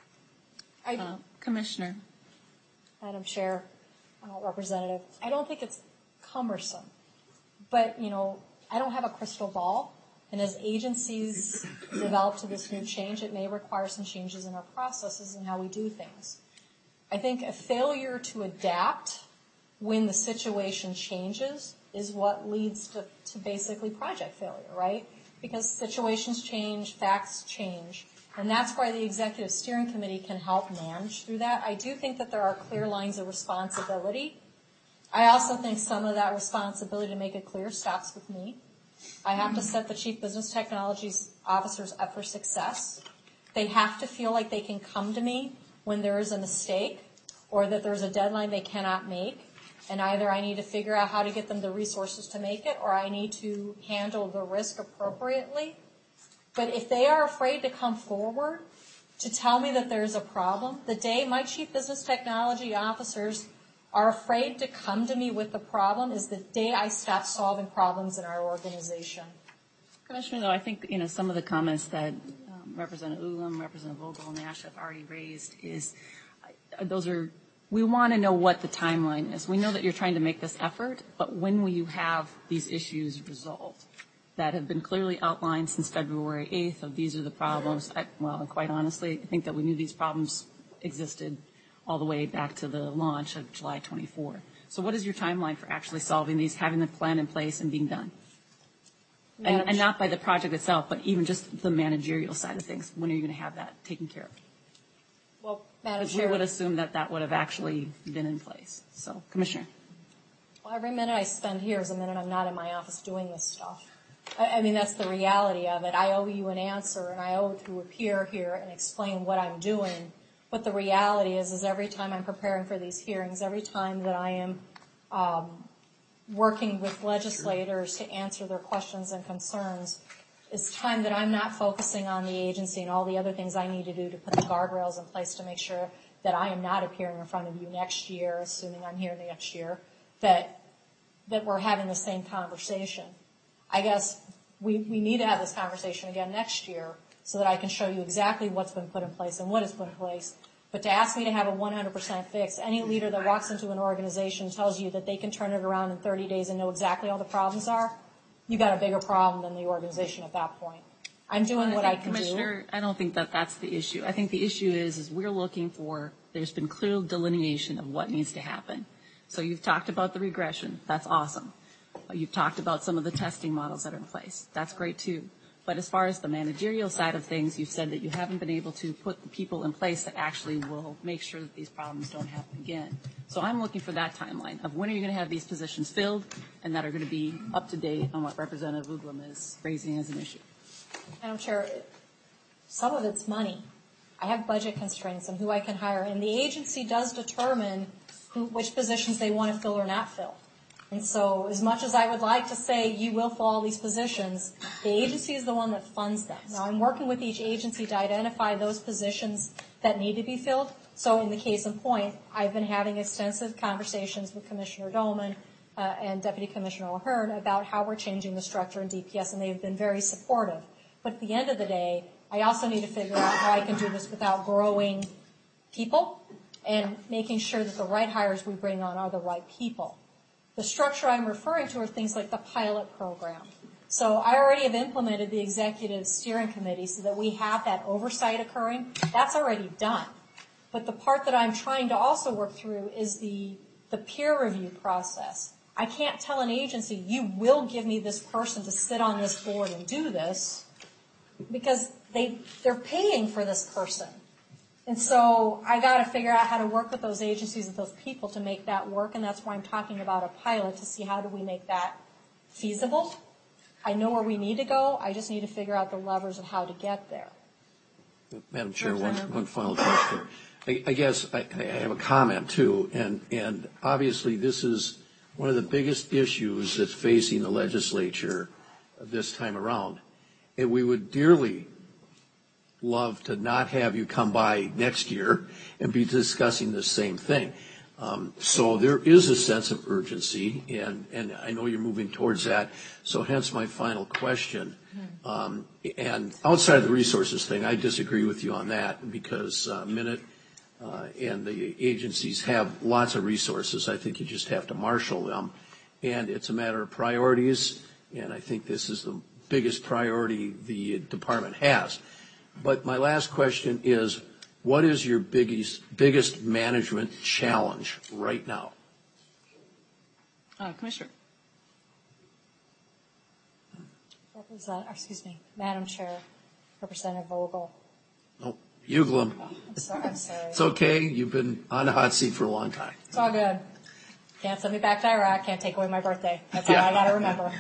Commissioner. Madam Chair, Representative, I don't think it's cumbersome. But, I don't have a crystal ball. And as agencies develop to this new change, it may require some changes in our processes and how we do things. I think a failure to adapt when the situation changes is what leads to basically project failure, right? Because situations change, facts change. And that's why the Executive Steering Committee can help manage through that. I do think that there are clear lines of responsibility. I also think some of that responsibility, to make it clear, stops with me. I have to set the Chief Business Technology Officers up for success. They have to feel like they can come to me when there is a mistake or that there's a deadline they cannot make, and either I need to figure out how to get them the resources to make it or I need to handle the risk appropriately. But if they are afraid to come forward to tell me that there's a problem, the day my chief business technology officers are afraid to come to me with the problem is the day I stop solving problems in our organization. Commissioner, though, I think some of the comments that Representative Uglum, Representative Vogel, and Nash have already raised is we want to know what the timeline is. We know that you're trying to make this effort, but when will you have these issues resolved that have been clearly outlined since February 8th of these are the problems? And quite honestly, I think that we knew these problems existed all the way back to the launch of July 24. So what is your timeline for actually solving these, having the plan in place and being done? And not by the project itself, but even just the managerial side of things. When are you going to have that taken care of? Well, Madam Because Chair, we would assume that would have actually been in place. So, Commissioner. well, every minute I spend here is a minute I'm not in my office doing this stuff. I mean, that's the reality of it. I owe you an answer, and I owe to appear here and explain what I'm doing. But the reality is every time I'm preparing for these hearings, every time that I am working with legislators to answer their questions and concerns, it's time that I'm not focusing on the agency and all the other things I need to do to put the guardrails in place to make sure that I am not appearing in front of you next year, assuming I'm here next year, that we're having the same conversation. I guess we need to have this conversation again next year so that I can show you exactly what's been put in place and what has been in place. But to ask me to have a 100% fix, any leader that walks into an organization tells you that they can turn it around in 30 days and know exactly all the problems are, you got a bigger problem than the organization at that point. I'm doing what I can do. Commissioner, I don't think that that's the issue. I think the issue is we're looking for, there's been clear delineation of what needs to happen. So you've talked about the regression. That's awesome. You've talked about some of the testing models that are in place. That's great too. But as far as the managerial side of things, you've said that you haven't been able to put the people in place that actually will make sure that these problems don't happen again. So I'm looking for that timeline of when are you going to have these positions filled and that are going to be up to date on what Representative Uglum is raising as an issue. Madam Chair, some of it's money. I have budget constraints on who I can hire, and the agency does determine which positions they want to fill or not fill. And so as much as I would like to say you will fill all these positions, the agency is the one that funds them. Now, I'm working with each agency to identify those positions that need to be filled. So in the case in point, I've been having extensive conversations with Commissioner Dolman and Deputy Commissioner O'Hearn about how we're changing the structure in DPS, and they've been very supportive. But at the end of the day, I also need to figure out how I can do this without growing people and making sure that the right hires we bring on are the right people. The structure I'm referring to are things like the pilot program. So I already have implemented the executive steering committee so that we have that oversight occurring. That's already done. But the part that I'm trying to also work through is the peer review process. I can't tell an agency, you will give me this person to sit on this board and do this, because they're paying for this person. And so I got to figure out how to work with those agencies and those people to make that work, and that's why I'm talking about a pilot to see how do we make that feasible. I know where we need to go. I just need to figure out the levers of how to get there. Madam Chair, one final question. I guess I have a comment, too, and obviously this is one of the biggest issues that's facing the legislature this time around. And we would dearly love to not have you come by next year and be discussing the same thing. So there is a sense of urgency, and I know you're moving towards that. So hence my final question. And outside of the resources thing, I disagree with you on that because Minute and the agencies have lots of resources. I think you just have to marshal them. And it's a matter of priorities, and I think this is the biggest priority the department has. But my last question is, what is your biggest management challenge right now? Commissioner. Madam Chair, Representative Vogel. Oh, Uglum. I'm sorry. It's okay. You've been on the hot seat for a long time. It's all good. Can't send me back to Iraq. Can't take away my birthday. That's all I got to remember.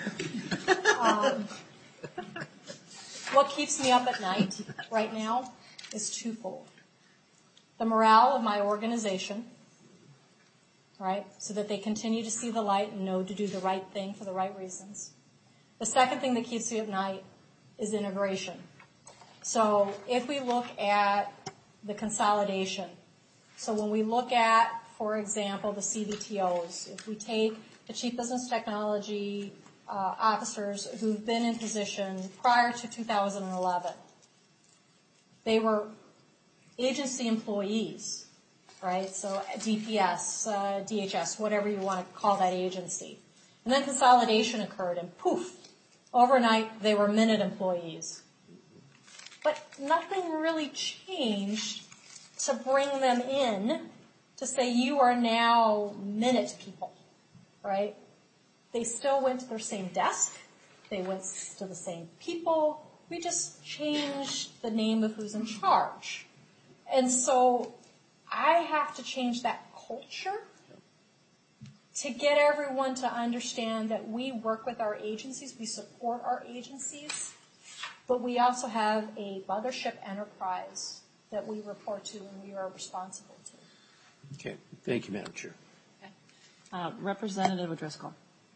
What keeps me up at night right now is twofold. the morale of my organization, right, so that they continue to see the light and know to do the right thing for the right reasons. The second thing that keeps me at night is integration. So if we look at the consolidation, so when we look at, for example, the CBTOs, if we take the Chief Business Technology officers who've been in position prior to 2011, they were agency employees, right? So DPS, DHS, whatever you want to call that agency. And then consolidation occurred and poof, overnight they were Minute employees. But nothing really changed to bring them in to say you are now Minute people, right? They still went to their same desk. They went to the same people. We just changed the name of who's in charge. And so I have to change that culture to get everyone to understand that we work with our agencies, we support our agencies, but we also have a mothership enterprise that we report to and we are responsible to. Okay. Thank you, Madam Chair. Okay. Representative O'Driscoll.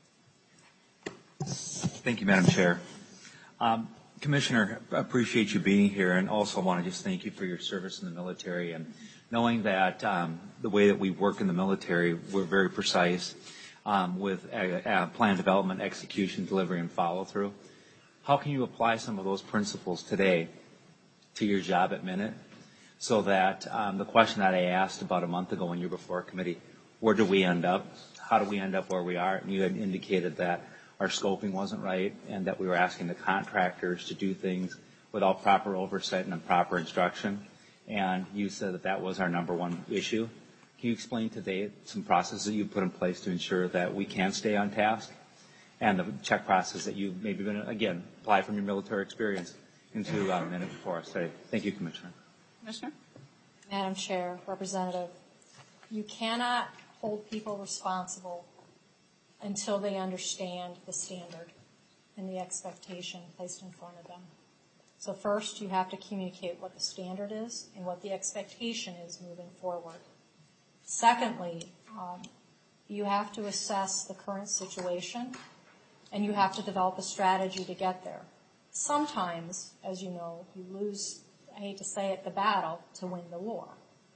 Thank you, Madam Chair. Commissioner, appreciate you being here, and also want to just thank you for your service in the military and knowing that the way that we work in the military, we're very precise with plan development, execution, delivery, and follow-through. How can you apply some of those principles today to your job at Minute so that the question that I asked about a month ago when you were before committee, where do we end up? How do we end up where we are? And you had indicated that our scoping wasn't right and that we were asking the contractors to do things without proper oversight and proper instruction. And you said that that was our number one issue. Can you explain today some processes that you put in place to ensure that we can stay on task and the check process that you've maybe been, again, apply from your military experience into Minute for us today? Thank you, Commissioner. Commissioner? Madam Chair, Representative, you cannot hold people responsible until they understand the standard and the expectation placed in front of them. So first, you have to communicate what the standard is and what the expectation is moving forward. Secondly, you have to assess the current situation and you have to develop a strategy to get there. Sometimes, as you know, you lose, I hate to say it, the battle to win the war.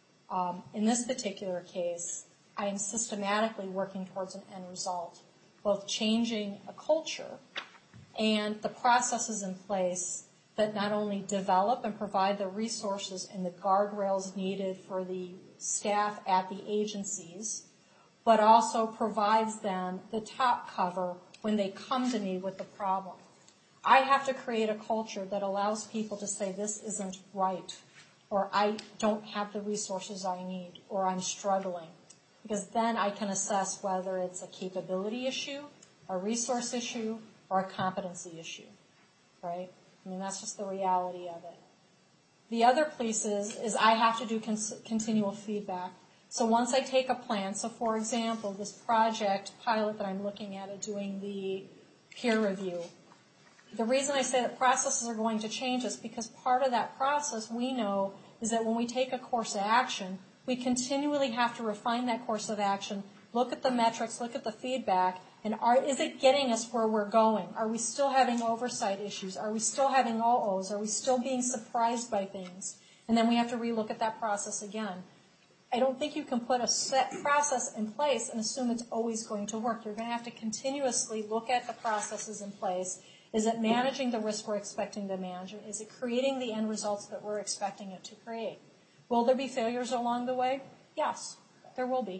In this particular case, I am systematically working towards an end result, both changing a culture and the processes in place that not only develop and provide the resources and the guardrails needed for the staff at the agencies, but also provides them the top cover when they come to me with a problem. I have to create a culture that allows people to say this isn't right, or I don't have the resources I need, or I'm struggling. Because then I can assess whether it's a capability issue, a resource issue, or a competency issue, right? I mean, that's just the reality of it. The other piece is I have to do continual feedback. So once I take a plan, so for example, this project pilot that I'm looking at doing the peer review, the reason I say that processes are going to change is because part of that process we know is that when we take a course of action, we continually have to refine that course of action, look at the metrics, look at the feedback, and is it getting us where we're going? Are we still having oversight issues? Are we still having OOs? Are we still being surprised by things? And then we have to relook at that process again. I don't think you can put a set process in place and assume it's always going to work. You're going to have to continuously look at the processes in place. Is it managing the risk we're expecting to manage? Is it creating the end results that we're expecting it to create? Will there be failures along the way? Yes, there will be.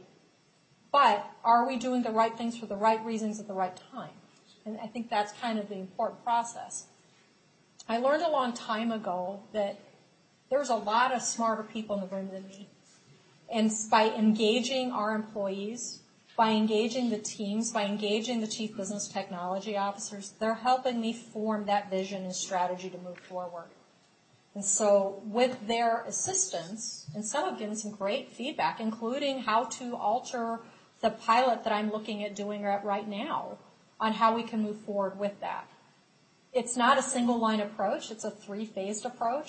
But are we doing the right things for the right reasons at the right time? And I think that's kind of the important process. I learned a long time ago that there's a lot of smarter people in the room than me. And by engaging our employees, by engaging the teams, by engaging the Chief Business Technology Officers, they're helping me form that vision and strategy to move forward. And so with their assistance, and some have given some great feedback, including how to alter the pilot that I'm looking at doing right now on how we can move forward with that. It's not a single line approach. It's a 3-phased approach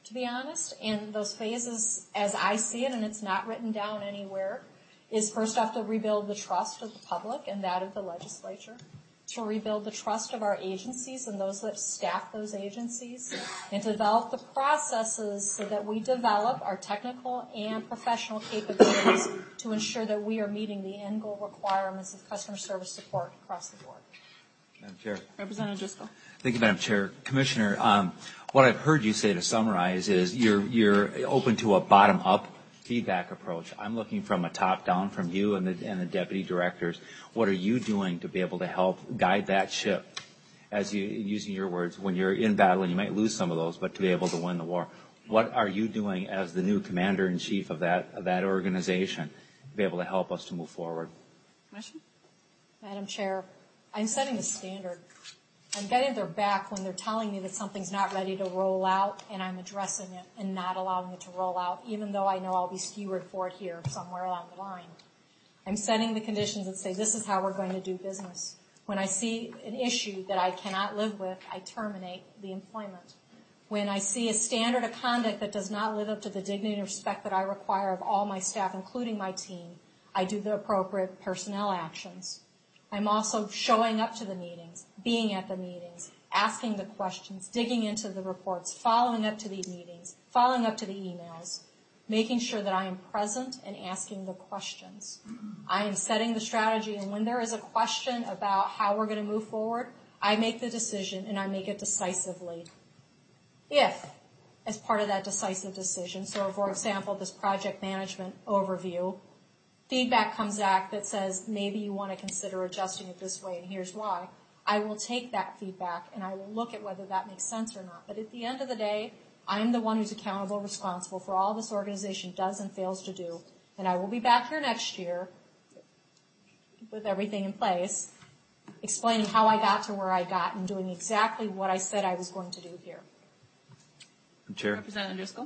to be honest. And those phases, as I see it, and it's not written down anywhere, is first off to rebuild the trust of the public and that of the legislature, to rebuild the trust of our agencies and those that staff those agencies, and to develop the processes so that we develop our technical and professional capabilities to ensure that we are meeting the end goal requirements of customer service support across the board. Madam Chair. Representative Driscoll. Thank you, Madam Chair. Commissioner, what I've heard you say to summarize is you're open to a bottom-up feedback approach. I'm looking from a top-down from you and the deputy directors. What are you doing to be able to help guide that ship, as you, using your words, when you're in battle, and you might lose some of those, but to be able to win the war? What are you doing as the new commander-in-chief of that organization to be able to help us to move forward? Commissioner? Madam Chair, I'm setting the standard. I'm getting their back when they're telling me that something's not ready to roll out, and I'm addressing it and not allowing it to roll out, even though I know I'll be skewered for it here somewhere along the line. I'm setting the conditions that say this is how we're going to do business. When I see an issue that I cannot live with, I terminate the employment. When I see a standard of conduct that does not live up to the dignity and respect that I require of all my staff, including my team, I do the appropriate personnel actions. I'm also showing up to the meetings, being at the meetings, asking the questions, digging into the reports, following up to the meetings, following up to the emails, making sure that I am present and asking the questions. I am setting the strategy, and when there is a question about how we're going to move forward, I make the decision, and I make it decisively. If, as part of that decisive decision, so for example, this project management overview, feedback comes back that says maybe you want to consider adjusting it this way, and here's why. I will take that feedback and I will look at whether that makes sense or not. But at the end of the day, I am the one who's accountable, responsible for all this organization does and fails to do. And I will be back here next year with everything in place, explaining how I got to where I got and doing exactly what I said I was going to do here. Chair. Representative Driscoll.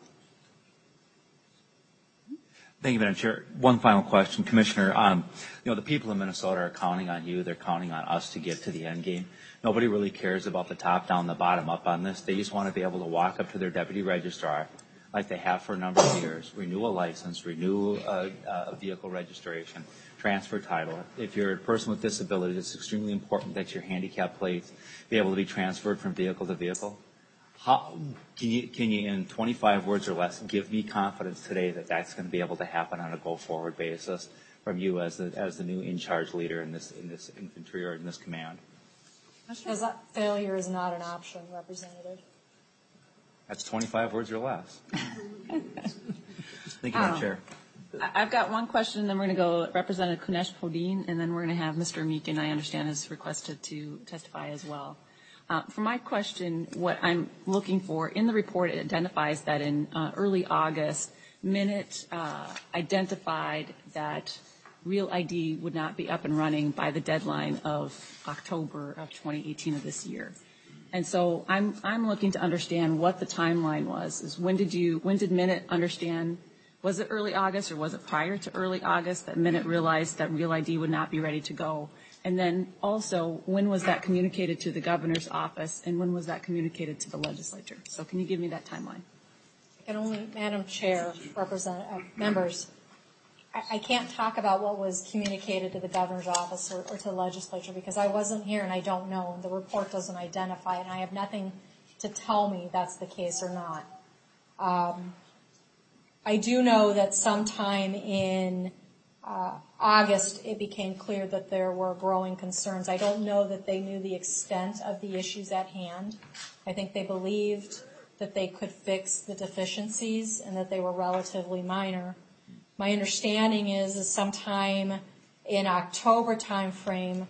Thank you, Madam Chair. One final question, Commissioner. The people of Minnesota are counting on you. They're counting on us to get to the end game. Nobody really cares about the top down, the bottom up on this. They just want to be able to walk up to their deputy registrar, like they have for a number of years, renew a license, renew a vehicle registration, transfer title. If you're a person with disabilities, it's extremely important that your handicap plates be able to be transferred from vehicle to vehicle. How, can you, in 25 words or less, give me confidence today that that's going to be able to happen on a go-forward basis from you as the new in-charge leader in this infantry or in this command? Because failure is not an option, Representative. That's 25 words or less. Thank you, Madam Chair. I've got one question, and then we're going to go Representative Kunesh Podine, and then we're going to have Mr. Meekin, I understand, has requested to testify as well. For my question, what I'm looking for, in the report it identifies that in early August, Minute identified that Real ID would not be up and running by the deadline of October of 2018 of this year. And so I'm looking to understand what the timeline was. Is when did Minute understand, was it early August or was it prior to early August that Minute realized that Real ID would not be ready to go? And then also, when was that communicated to the governor's office, and when was that communicated to the legislature? So can you give me that timeline? I can only, Madam Chair, members, I can't talk about what was communicated to the governor's office or to the legislature because I wasn't here and I don't know. The report doesn't identify it, and I have nothing to tell me that's the case or not. I do know that sometime in August, it became clear that there were growing concerns. I don't know that they knew the extent of the issues at hand. I think they believed that they could fix the deficiencies and that they were relatively minor. My understanding is sometime in October timeframe,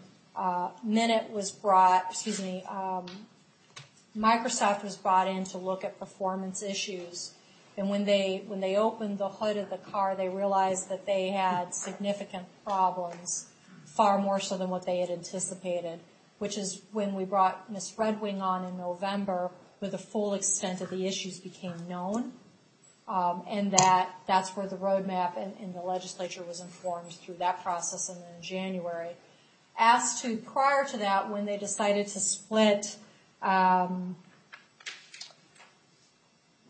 Microsoft was brought in to look at performance issues. And when they opened the hood of the car, they realized that they had significant problems, far more so than what they had anticipated, which is when we brought Ms. Redwing on in November, where the full extent of the issues became known, and that's where the roadmap and the legislature was informed through that process, and then in January. As to prior to that, when they decided to split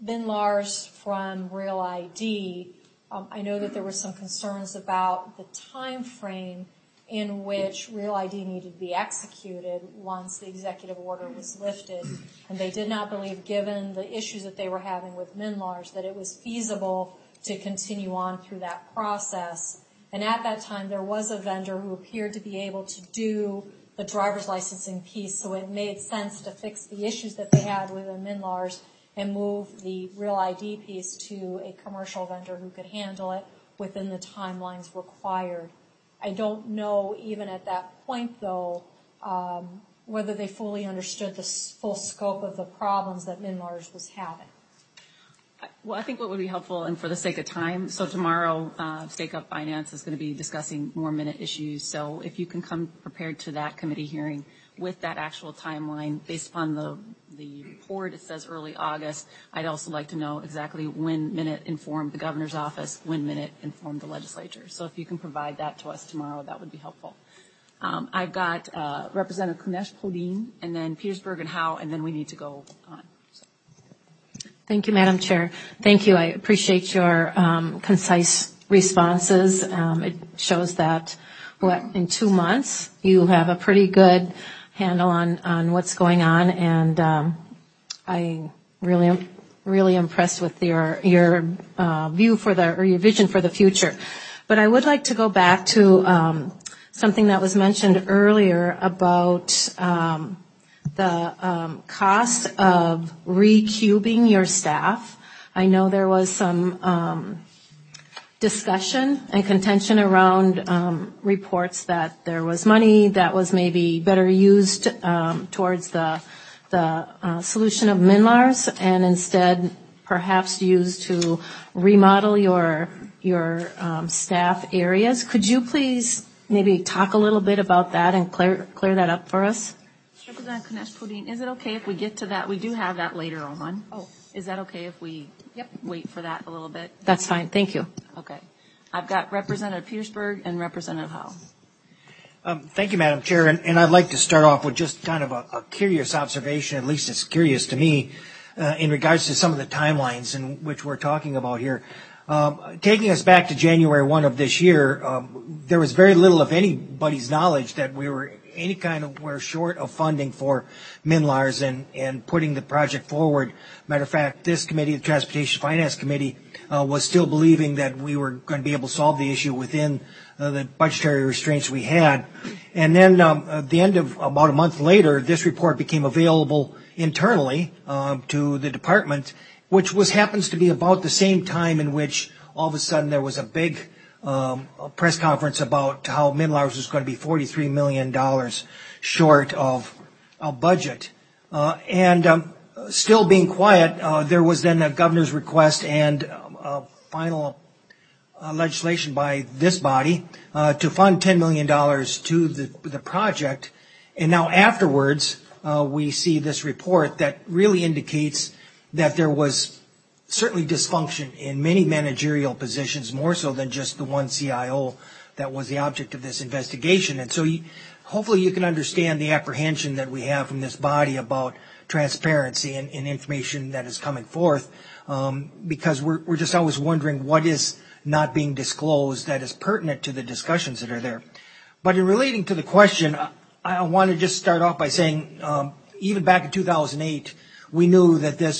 MNLARS from Real ID, I know that there were some concerns about the time frame in which Real ID needed to be executed once the executive order was lifted. And they did not believe, given the issues that they were having with MNLARS, that it was feasible to continue on through that process. And at that time, there was a vendor who appeared to be able to do the driver's licensing piece, so it made sense to fix the issues that they had with the MNLARS and move the Real ID piece to a commercial vendor who could handle it within the timelines required. I don't know, even at that point, though, whether they fully understood the full scope of the problems that MNLARS was having. Well, I think what would be helpful, and for the sake of time, so tomorrow State Gov Finance is going to be discussing more minute issues. So if you can come prepared to that committee hearing with that actual timeline based upon the report, it says early August. I'd also like to know exactly when minute informed the governor's office, when minute informed the legislature. So if you can provide that to us tomorrow, that would be helpful. I've got Representative Kunesh Podine, and then Petersburg and Howe, and then we need to go on. Thank you, Madam Chair. Thank you. I appreciate your concise responses. It shows that in 2 months you have a pretty good handle on what's going on, and I really am impressed with your view for or your vision for the future. But I would like to go back to something that was mentioned earlier about the cost of recubing your staff. I know there was some discussion and contention around reports that there was money that was maybe better used towards the solution of MNLARS, and instead perhaps used to remodel your staff areas. Could you please maybe talk a little bit about that and clear that up for us? Representative Kunesh Podine, is it okay if we get to that? We do have that later on. Oh. Is that okay if we wait for that a little bit? That's fine. Thank you. Okay. I've got Representative Petersburg and Representative Howe. Thank you, Madam Chair. And I'd like to start off with just kind of a curious observation, at least it's curious to me, in regards to some of the timelines in which we're talking about here. Taking us back to January 1 of this year, there was very little of anybody's knowledge that we were we're short of funding for MNLARS and putting the project forward. Matter of fact, this committee, the Transportation Finance Committee, was still believing that we were going to be able to solve the issue within the budgetary restraints we had. And then at the end of about a month later, this report became available internally to the department, which happens to be about the same time in which all of a sudden there was a big press conference about how MNLARS was going to be $43 million short of budget. And still being quiet, there was then a governor's request and final legislation by this body to fund $10 million to the project. And now afterwards, we see this report that really indicates that there was certainly dysfunction in many managerial positions, more so than just the one CIO that was the object of this investigation. And so hopefully you can understand the apprehension that we have from this body about transparency and information that is coming forth, because we're just always wondering what is not being disclosed that is pertinent to the discussions that are there. But in relating to the question, I want to just start off by saying even back in 2008, we knew that this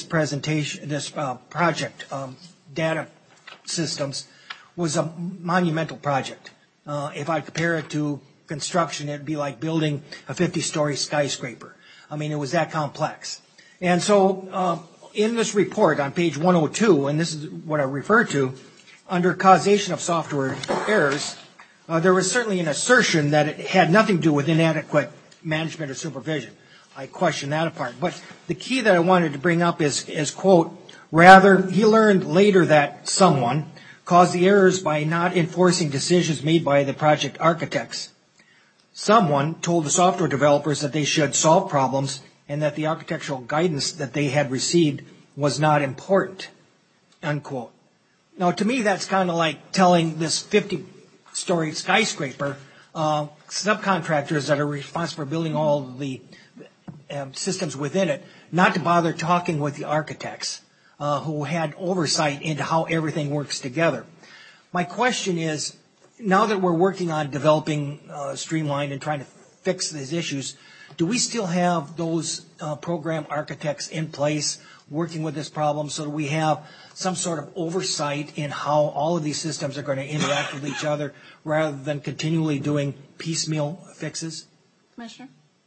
project, data systems, was a monumental project. If I compare it to construction, it'd be like building a 50-story skyscraper. I mean, it was that complex. And so in this report on page 102, and this is what I refer to, under causation of software errors, there was certainly an assertion that it had nothing to do with inadequate management or supervision. I question that apart. But the key that I wanted to bring up is quote, rather, he learned later that someone caused the errors by not enforcing decisions made by the project architects. Someone told the software developers that they should solve problems and that the architectural guidance that they had received was not important, unquote. Now, to me, that's kind of like telling this 50-story skyscraper subcontractors that are responsible for building all the systems within it not to bother talking with the architects who had oversight into how everything works together. My question is, now that we're working on developing Streamline and trying to fix these issues, do we still have those program architects in place working with this problem so that we have some sort of oversight in how all of these systems are going to interact with each other rather than continually doing piecemeal fixes? Commissioner?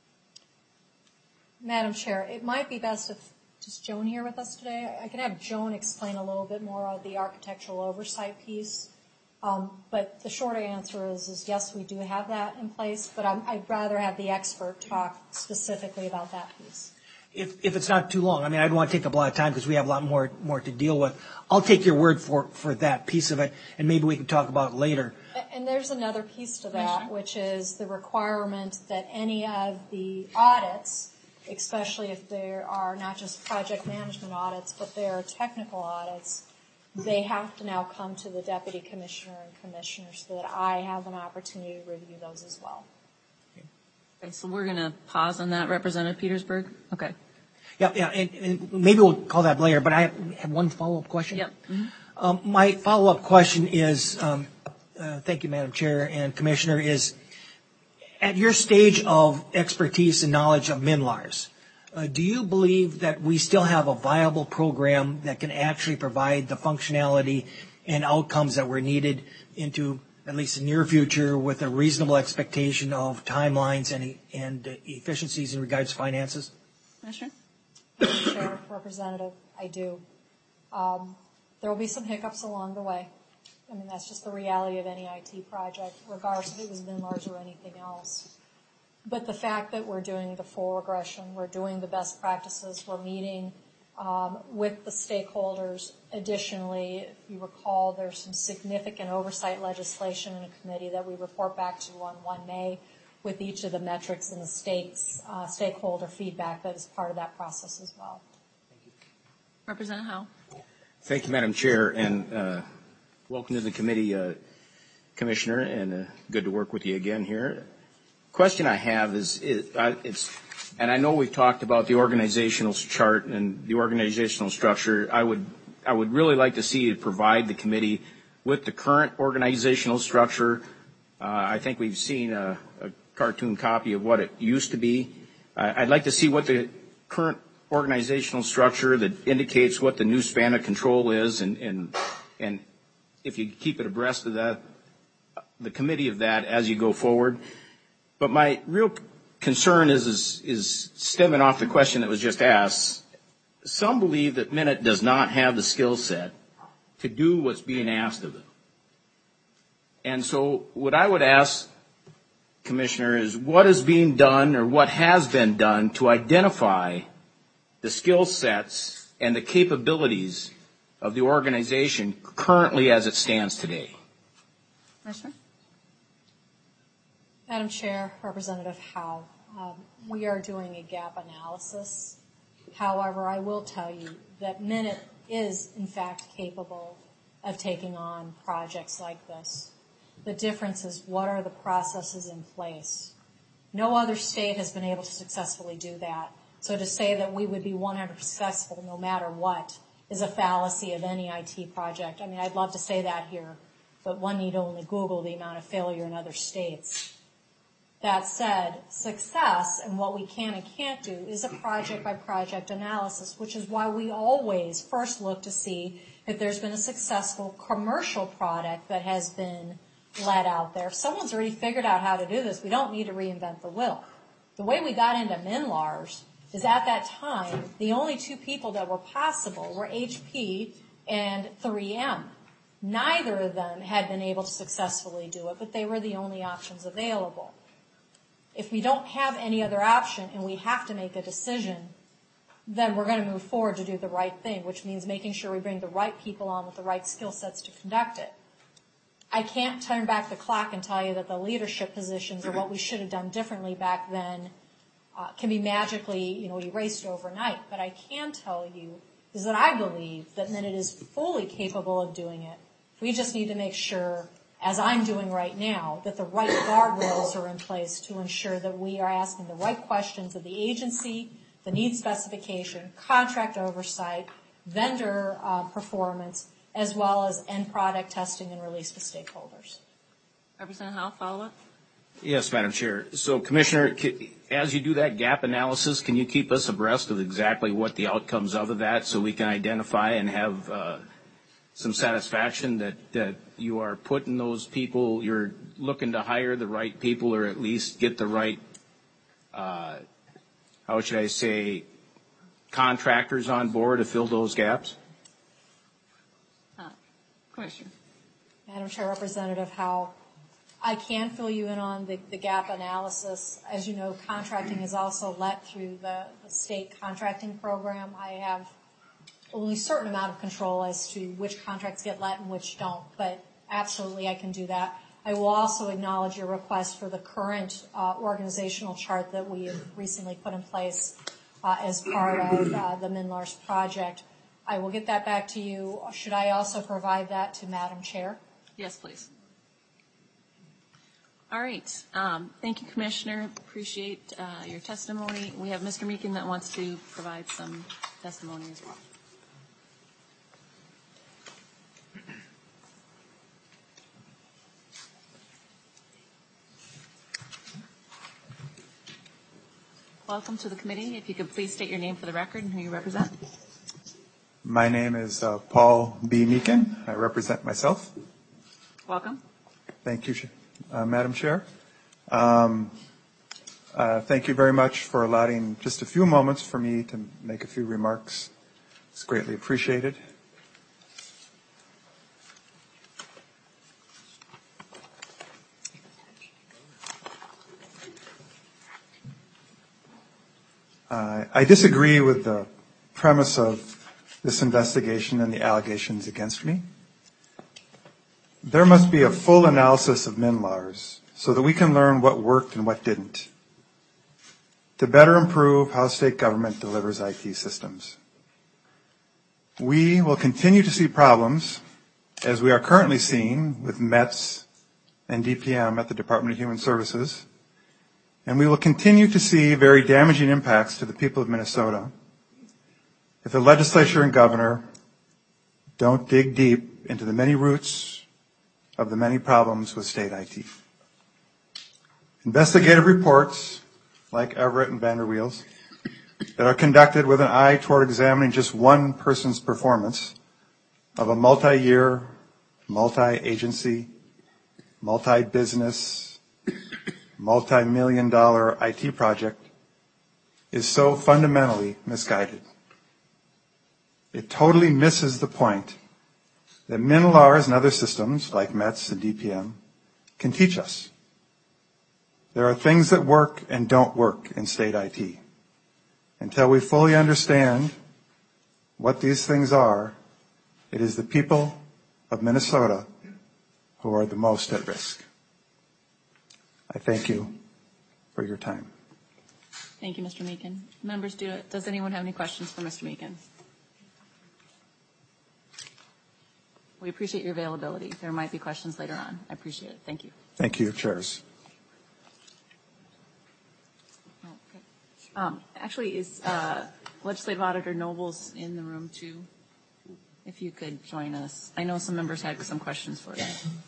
Madam Chair, it might be best if just Joan here with us today. I could have Joan explain a little bit more of the architectural oversight piece. But the short answer is yes, we do have that in place, but I'd rather have the expert talk specifically about that piece. If it's not too long, I mean, I don't want to take up a lot of time because we have a lot more to deal with. I'll take your word for that piece of it, and maybe we can talk about it later. And there's another piece to that, which is the requirement that any of the audits, especially if there are not just project management audits, but there are technical audits, they have to now come to the deputy commissioner and commissioner so that I have an opportunity to review those as well. Okay, so we're going to pause on that, Representative Petersburg. Okay. Yeah, and maybe we'll call that later, but I have one follow-up question. Yep. Mm-hmm. My follow-up question is, thank you, Madam Chair and Commissioner, is at your stage of expertise and knowledge of MNLARS, do you believe that we still have a viable program that can actually provide the functionality and outcomes that were needed into at least the near future with a reasonable expectation of timelines and efficiencies in regards to finances? Commissioner? Chair, Representative, I do. There will be some hiccups along the way. I mean, that's just the reality of any IT project, regardless if it was MNLARS or anything else. But the fact that we're doing the full regression, we're doing the best practices, we're meeting with the stakeholders. Additionally, if you recall, there's some significant oversight legislation in a committee that we report back to on 1 May with each of the metrics and the stakeholder feedback that is part of that process as well. Thank you. Representative Howe. Thank you, Madam Chair, and welcome to the committee, Commissioner, and good to work with you again here. Question I have is and I know we've talked about the organizational chart and the organizational structure. I would really like to see you provide the committee with the current organizational structure. I think we've seen a cartoon copy of what it used to be. I'd like to see what the current organizational structure that indicates what the new span of control is, and if you keep it abreast of that, the committee of that as you go forward. But my real concern is stemming off the question that was just asked. Some believe that Minute does not have the skill set to do what's being asked of it. And so what I would ask, Commissioner, is what is being done or what has been done to identify the skill sets and the capabilities of the organization currently as it stands today? Commissioner? Madam Chair, Representative Howe, we are doing a gap analysis. However, I will tell you that Minute is, in fact, capable of taking on projects like this. The difference is what are the processes in place. No other state has been able to successfully do that. So to say that we would be 100% successful no matter what is a fallacy of any IT project. I mean, I'd love to say that here, but one need only Google the amount of failure in other states. That said, success and what we can and can't do is a project-by-project analysis, which is why we always first look to see if there's been a successful commercial product that has been let out there. If someone's already figured out how to do this, we don't need to reinvent the wheel. The way we got into MNLARS is at that time, the only two people that were possible were HP and 3M. Neither of them had been able to successfully do it, but they were the only options available. If we don't have any other option and we have to make a decision, then we're going to move forward to do the right thing, which means making sure we bring the right people on with the right skill sets to conduct it. I can't turn back the clock and tell you that the leadership positions or what we should have done differently back then can be magically, erased overnight. But I can tell you is that I believe that Minute is fully capable of doing it. We just need to make sure, as I'm doing right now, that the right guardrails are in place to ensure that we are asking the right questions of the agency, the needs specification, contract oversight, vendor performance, as well as end product testing and release to stakeholders. Representative Howe, follow-up? Yes, Madam Chair. So, Commissioner, as you do that gap analysis, can you keep us abreast of exactly what the outcomes of that so we can identify and have some satisfaction that you are putting those people, you're looking to hire the right people or at least get the right, how should I say, contractors on board to fill those gaps? Commissioner. Madam Chair, Representative Howe, I can fill you in on the gap analysis. As you know, contracting is also let through the state contracting program. I have only a certain amount of control as to which contracts get let and which don't, but absolutely I can do that. I will also acknowledge your request for the current organizational chart that we have recently put in place as part of the MNLARS project. I will get that back to you. Should I also provide that to Madam Chair? Yes, please. All right. Thank you, Commissioner. Appreciate your testimony. We have Mr. Meekin that wants to provide some testimony as well. Welcome to the committee. If you could please state your name for the record and who you represent. My name is Paul B. Meekin. I represent myself. Welcome. Thank you, Madam Chair. Thank you very much for allowing just a few moments for me to make a few remarks. It's greatly appreciated. I disagree with the premise of this investigation and the allegations against me. There must be a full analysis of MNLARS so that we can learn what worked and what didn't, to better improve how state government delivers IT systems. We will continue to see problems, as we are currently seeing with METS and DPM at the Department of Human Services, and we will continue to see very damaging impacts to the people of Minnesota if the legislature and governor don't dig deep into the many roots of the many problems with state IT. Investigative reports, like Everett and Vanderweels, that are conducted with an eye toward examining just one person's performance of a multi-year, multi-agency, multi-business, multi-million-dollar IT project is so fundamentally misguided. It totally misses the point that MNLARS and other systems like METS and DPM can teach us. There are things that work and don't work in state IT. Until we fully understand what these things are, it is the people of Minnesota who are the most at risk. I thank you for your time. Thank you, Mr. Meekin. Members, does anyone have any questions for Mr. Meekin? We appreciate your availability. There might be questions later on. I appreciate it. Thank you. Thank you, chairs. Okay. Actually, is Legislative Auditor Nobles in the room too? If you could join us. I know some members had some questions for you.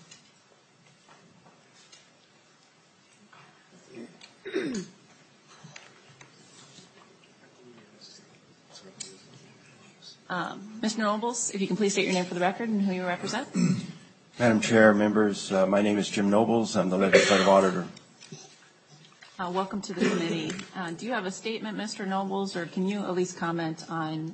Mr. Nobles, if you can please state your name for the record and who you represent. Madam Chair, members, my name is Jim Nobles. I'm the Legislative Auditor. Welcome to the committee. Do you have a statement, Mr. Nobles, or can you at least comment on,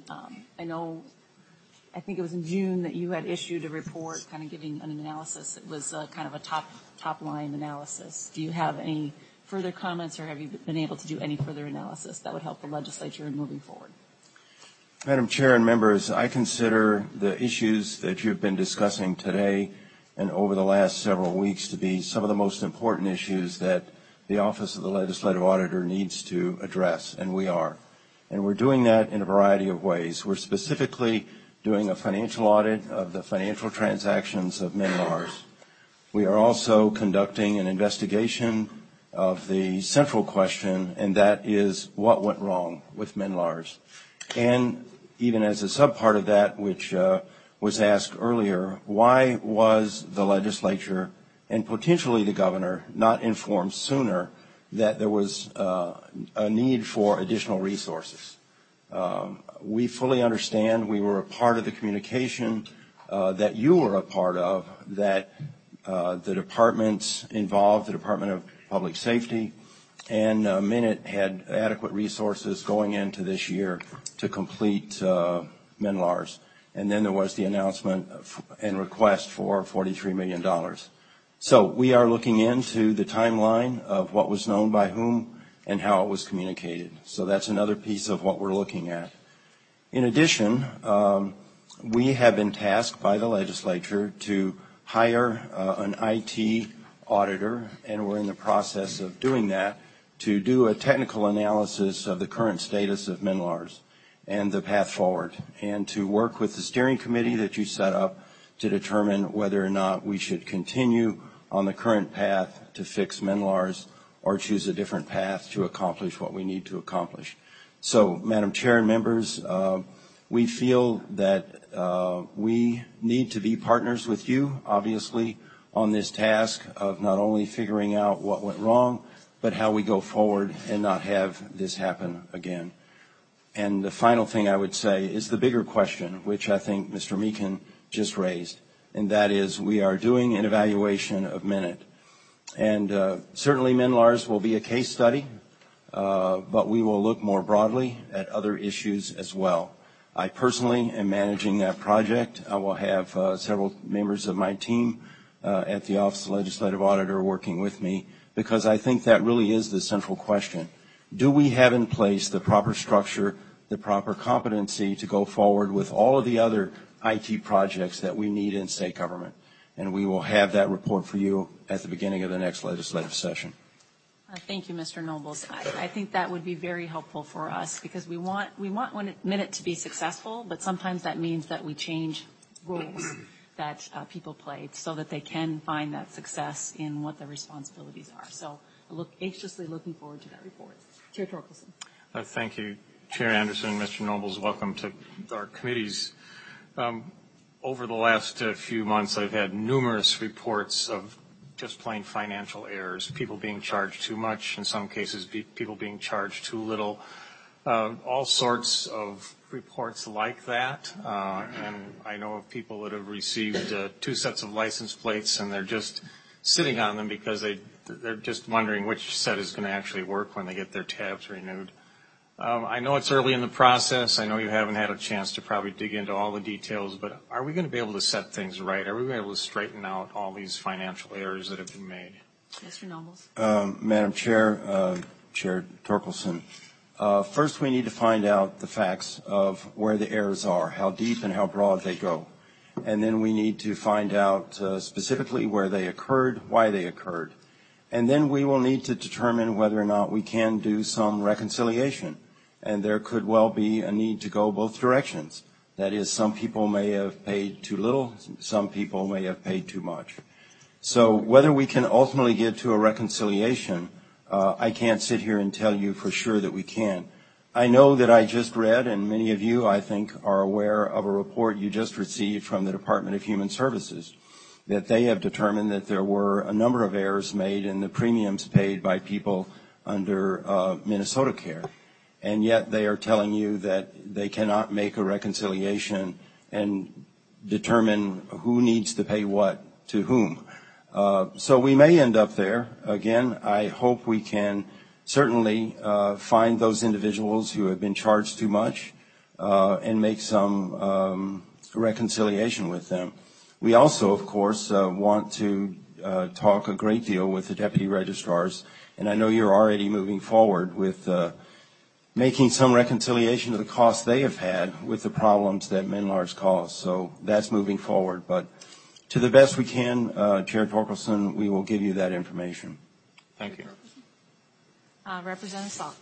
I think it was in June that you had issued a report kind of giving an analysis. It was kind of a top line analysis. Do you have any further comments, or have you been able to do any further analysis that would help the legislature in moving forward? Madam Chair and members, I consider the issues that you've been discussing today and over the last several weeks to be some of the most important issues that the Office of the Legislative Auditor needs to address, and we are. And we're doing that in a variety of ways. We're specifically doing a financial audit of the financial transactions of MNLARS. We are also conducting an investigation of the central question, and that is what went wrong with MNLARS. And even as a subpart of that, which was asked earlier, why was the legislature and potentially the governor not informed sooner that there was a need for additional resources? We fully understand. We were a part of the communication that you were a part of, that the departments involved, the Department of Public Safety and Minute, had adequate resources going into this year to complete MNLARS. And then there was the announcement and request for $43 million. So we are looking into the timeline of what was known by whom and how it was communicated. So that's another piece of what we're looking at. In addition, we have been tasked by the legislature to hire an IT auditor, and we're in the process of doing that, to do a technical analysis of the current status of MNLARS and the path forward, and to work with the steering committee that you set up to determine whether or not we should continue on the current path to fix MNLARS or choose a different path to accomplish what we need to accomplish. So, Madam Chair and members, we feel that we need to be partners with you, obviously, on this task of not only figuring out what went wrong, but how we go forward and not have this happen again. And the final thing I would say is the bigger question, which I think Mr. Meekin just raised, and that is we are doing an evaluation of Minute. And certainly MNLARS will be a case study, but we will look more broadly at other issues as well. I personally am managing that project. I will have several members of my team at the Office of Legislative Auditor working with me, because I think that really is the central question. Do we have in place the proper structure, the proper competency to go forward with all of the other IT projects that we need in state government? And we will have that report for you at the beginning of the next legislative session. Thank you, Mr. Nobles. I think that would be very helpful for us, because we want Minute to be successful, but sometimes that means that we change roles that people play so that they can find that success in what their responsibilities are. So anxiously looking forward to that report. Chair Torkelson. Thank you, Chair Anderson. Mr. Nobles, welcome to our committees. Over the last few months, I've had numerous reports of just plain financial errors, people being charged too much, in some cases people being charged too little, all sorts of reports like that. And I know of people that have received 2 sets of license plates, and they're just sitting on them because they're just wondering which set is going to actually work when they get their tabs renewed. I know it's early in the process. I know you haven't had a chance to probably dig into all the details, but are we going to be able to set things right? Are we going to be able to straighten out all these financial errors that have been made? Mr. Nobles. Madam Chair, Chair Torkelson, first we need to find out the facts of where the errors are, how deep and how broad they go. And then we need to find out specifically where they occurred, why they occurred. And then we will need to determine whether or not we can do some reconciliation. And there could well be a need to go both directions. That is, some people may have paid too little, some people may have paid too much. So whether we can ultimately get to a reconciliation, I can't sit here and tell you for sure that we can. I know that I just read, and many of you, I think, are aware of a report you just received from the Department of Human Services, that they have determined that there were a number of errors made in the premiums paid by people under Minnesota Care. And yet they are telling you that they cannot make a reconciliation and determine who needs to pay what to whom. So we may end up there. Again, I hope we can certainly find those individuals who have been charged too much and make some reconciliation with them. We also, of course, want to talk a great deal with the deputy registrars, and I know you're already moving forward with making some reconciliation of the costs they have had with the problems that MNLARS cause. So that's moving forward. But to the best we can, Chair Torkelson, we will give you that information. Thank you. Representative Salk.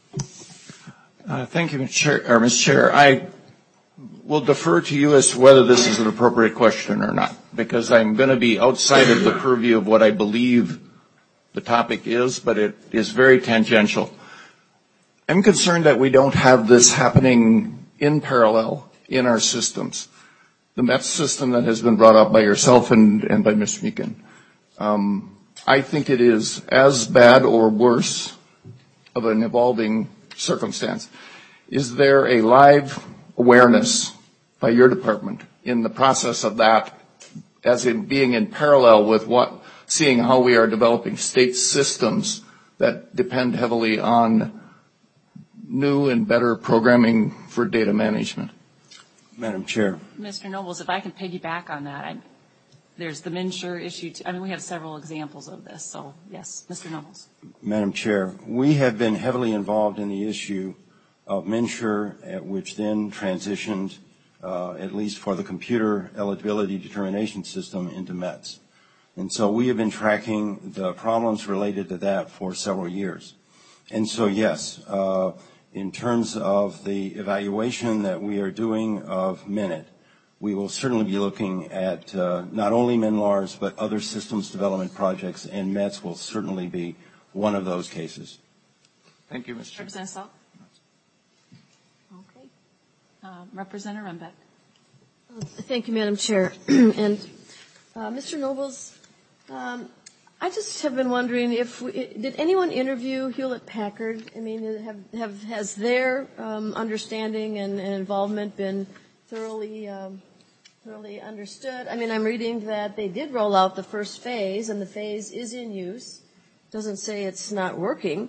Thank you, Mr. Chair. I will defer to you as to whether this is an appropriate question or not, because I'm going to be outside of the purview of what I believe the topic is, but it is very tangential. I'm concerned that we don't have this happening in parallel in our systems. The METS system that has been brought up by yourself and by Mr. Meekin. I think it is as bad or worse of an evolving circumstance. Is there a live awareness by your department in the process of that, as in being in parallel with seeing how we are developing state systems that depend heavily on new and better programming for data management? Madam Chair. Mr. Nobles, if I can piggyback on that, there's the MNsure issue too. I mean, we have several examples of this. So, yes, Mr. Nobles. Madam Chair, we have been heavily involved in the issue of MNsure, which then transitioned, at least for the computer eligibility determination system, into METS. And so we have been tracking the problems related to that for several years. And so, yes, in terms of the evaluation that we are doing of MNIT, we will certainly be looking at not only MNLARS, but other systems development projects, and METS will certainly be one of those cases. Thank you, Mr. Chair. Representative Salk. Okay. Representative Runbeck. Thank you, Madam Chair. And Mr. Nobles, I just have been wondering did anyone interview Hewlett-Packard? I mean, has their understanding and involvement been thoroughly understood? I mean, I'm reading that they did roll out the first phase, and the phase is in use. Doesn't say it's not working.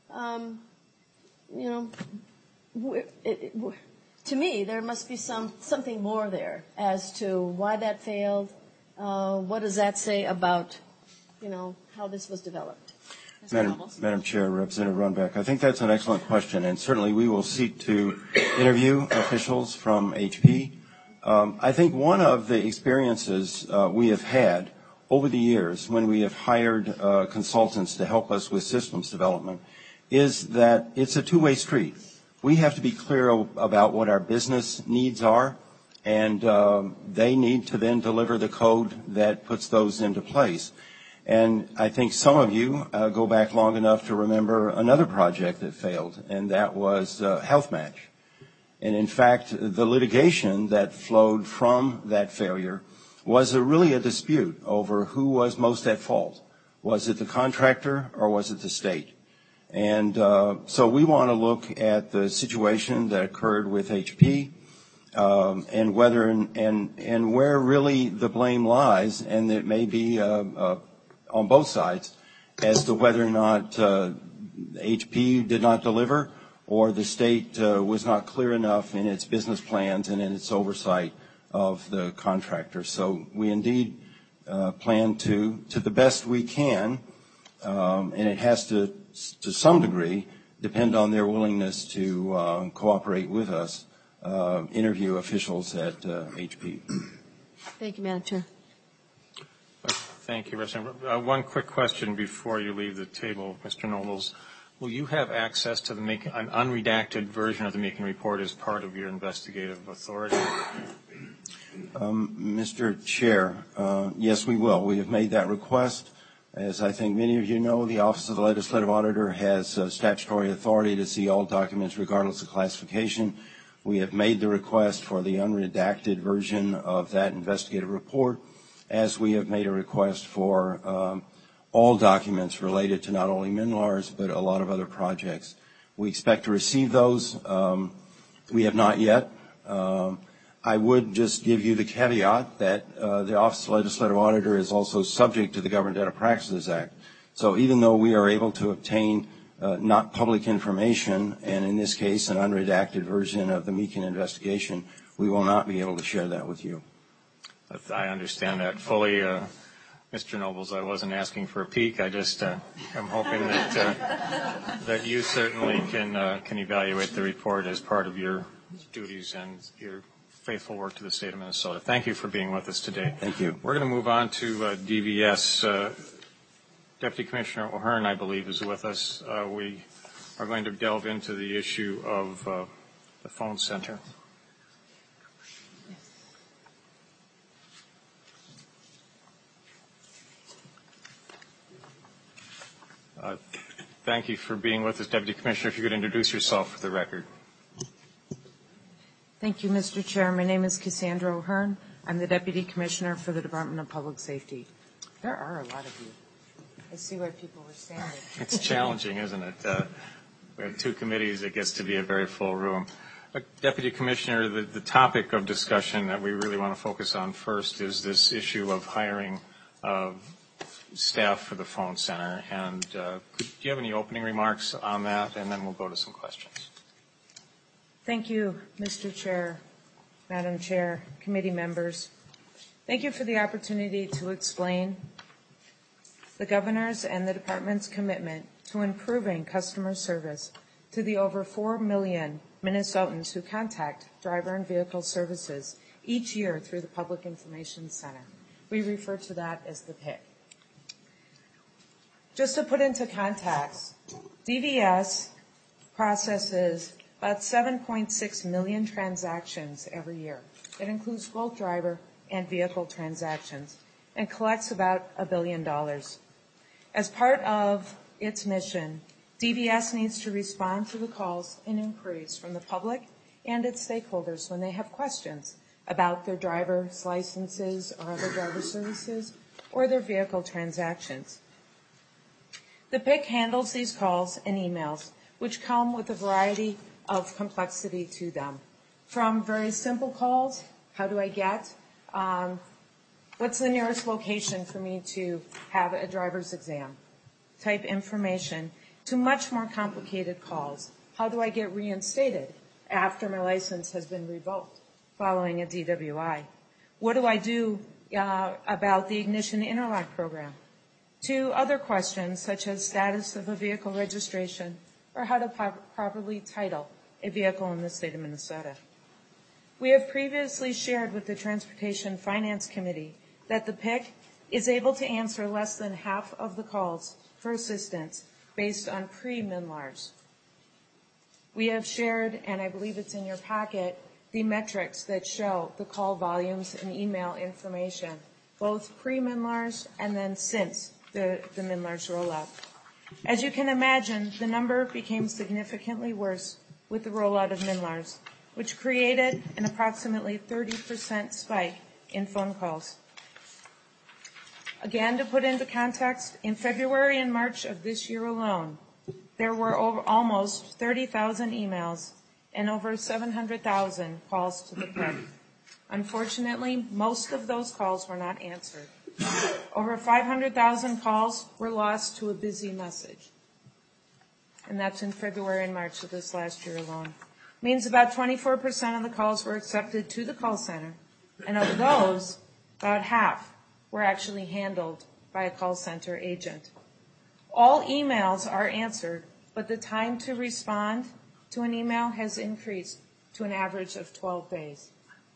To me, there must be something more there as to why that failed. What does that say about, how this was developed? Madam Chair, Representative Runbeck, I think that's an excellent question, and certainly we will seek to interview officials from HP. I think one of the experiences we have had over the years when we have hired consultants to help us with systems development is that it's a two-way street. We have to be clear about what our business needs are, and they need to then deliver the code that puts those into place. And I think some of you go back long enough to remember another project that failed, and that was HealthMatch. And in fact, the litigation that flowed from that failure was really a dispute over who was most at fault. Was it the contractor or was it the state? And so we want to look at the situation that occurred with HP and whether and where really the blame lies, and it may be on both sides as to whether or not HP did not deliver or the state was not clear enough in its business plans and in its oversight of the contractor. So we indeed plan to the best we can, and it has to some degree, depend on their willingness to cooperate with us, interview officials at HP. Thank you, Madam Chair. Thank you, Representative. One quick question before you leave the table, Mr. Nobles. Will you have access to an unredacted version of the Meekin report as part of your investigative authority? Mr. Chair, yes, we will. We have made that request. As I think many of you know, the Office of the Legislative Auditor has statutory authority to see all documents regardless of classification. We have made the request for the unredacted version of that investigative report, as we have made a request for all documents related to not only MNLARS but a lot of other projects. We expect to receive those. We have not yet. I would just give you the caveat that the Office of the Legislative Auditor is also subject to the Government Data Practices Act. So even though we are able to obtain not public information, and in this case an unredacted version of the Meekin investigation, we will not be able to share that with you. I understand that fully, Mr. Nobles. I wasn't asking for a peek. I just am hoping that you certainly can evaluate the report as part of your duties and your faithful work to the state of Minnesota. Thank you for being with us today. Thank you. We're going to move on to DVS. Deputy Commissioner O'Hearn, I believe, is with us. We are going to delve into the issue of the phone center. Thank you for being with us, Deputy Commissioner. If you could introduce yourself for the record. Thank you, Mr. Chair. My name is Cassandra O'Hearn. I'm the Deputy Commissioner for the Department of Public Safety. There are a lot of you. I see why people were standing. It's challenging, isn't it? We have two committees. It gets to be a very full room. Deputy Commissioner, the topic of discussion that we really want to focus on first is this issue of hiring of staff for the phone center. And do you have any opening remarks on that? And then we'll go to some questions. Thank you, Mr. Chair, Madam Chair, committee members. Thank you for the opportunity to explain the Governor's and the Department's commitment to improving customer service to the over 4 million Minnesotans who contact driver and vehicle services each year through the Public Information Center. We refer to that as the PIC. Just to put into context, DVS processes about 7.6 million transactions every year. That includes both driver and vehicle transactions and collects about $1 billion. As part of its mission, DVS needs to respond to the calls and inquiries from the public and its stakeholders when they have questions about their driver's licenses or other driver services or their vehicle transactions. The PIC handles these calls and emails, which come with a variety of complexity to them. From very simple calls, how do I get, what's the nearest location for me to have a driver's exam type information, to much more complicated calls. How do I get reinstated after my license has been revoked following a DWI? What do I do about the Ignition Interlock program? To other questions such as status of a vehicle registration or how to properly title a vehicle in the state of Minnesota. We have previously shared with the Transportation Finance Committee that the PIC is able to answer less than half of the calls for assistance based on pre-MNLARS. We have shared, and I believe it's in your packet, the metrics that show the call volumes and email information, both pre-MNLARS and then since the MNLARS rollout. As you can imagine, the number became significantly worse with the rollout of MNLARS, which created an approximately 30% spike in phone calls. Again, to put into context, in February and March of this year alone, there were almost 30,000 emails and over 700,000 calls to the PIC. Unfortunately, most of those calls were not answered. Over 500,000 calls were lost to a busy message. And that's in February and March of this last year alone. Means about 24% of the calls were accepted to the call center, and of those, about half were actually handled by a call center agent. All emails are answered, but the time to respond to an email has increased to an average of 12 days.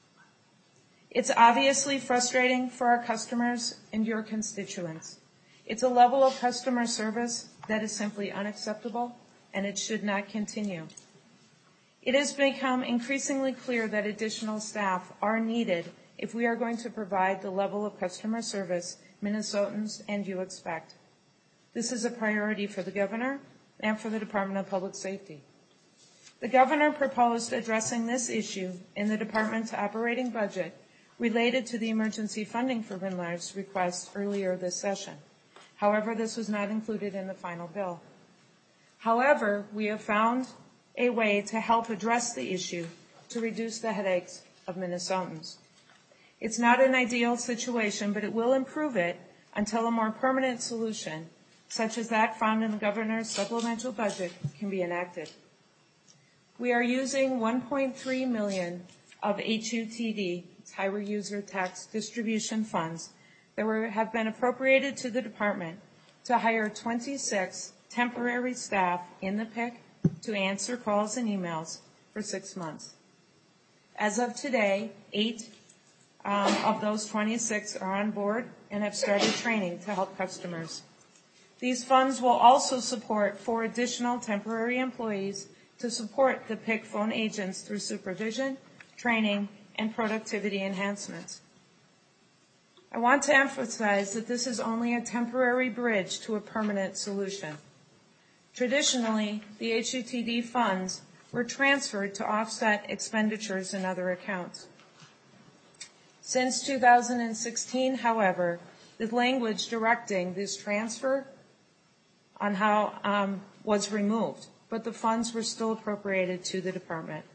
It's obviously frustrating for our customers and your constituents. It's a level of customer service that is simply unacceptable, and it should not continue. It has become increasingly clear that additional staff are needed if we are going to provide the level of customer service Minnesotans and you expect. This is a priority for the Governor and for the Department of Public Safety. The Governor proposed addressing this issue in the Department's operating budget related to the emergency funding for MNLARS request earlier this session. However, this was not included in the final bill. However, we have found a way to help address the issue to reduce the headaches of Minnesotans. It's not an ideal situation, but it will improve it until a more permanent solution, such as that found in the Governor's supplemental budget, can be enacted. We are using $1.3 million of HUTD, Highway User Tax Distribution Funds, that have been appropriated to the Department to hire 26 temporary staff in the PIC to answer calls and emails for 6 months. As of today, 8 of those 26 are on board and have started training to help customers. These funds will also support 4 additional temporary employees to support the PIC phone agents through supervision, training, and productivity enhancements. I want to emphasize that this is only a temporary bridge to a permanent solution. Traditionally, the HUTD funds were transferred to offset expenditures in other accounts. Since 2016, however, the language directing this transfer on how was removed, but the funds were still appropriated to the department.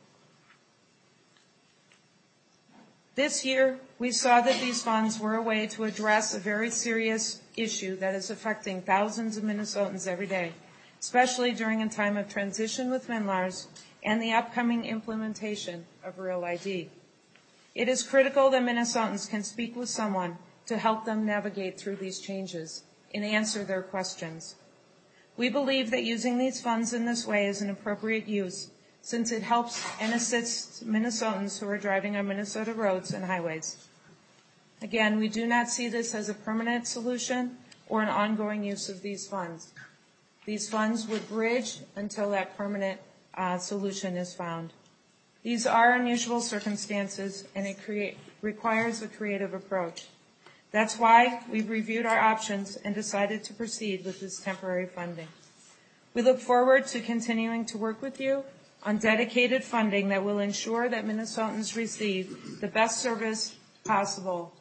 This year, we saw that these funds were a way to address a very serious issue that is affecting thousands of Minnesotans every day, especially during a time of transition with MNLARS and the upcoming implementation of Real ID. It is critical that Minnesotans can speak with someone to help them navigate through these changes and answer their questions. We believe that using these funds in this way is an appropriate use, since it helps and assists Minnesotans who are driving on Minnesota roads and highways. Again, we do not see this as a permanent solution or an ongoing use of these funds. These funds would bridge until that permanent solution is found. These are unusual circumstances, and it requires a creative approach. That's why we've reviewed our options and decided to proceed with this temporary funding. We look forward to continuing to work with you on dedicated funding that will ensure that Minnesotans receive the best service possible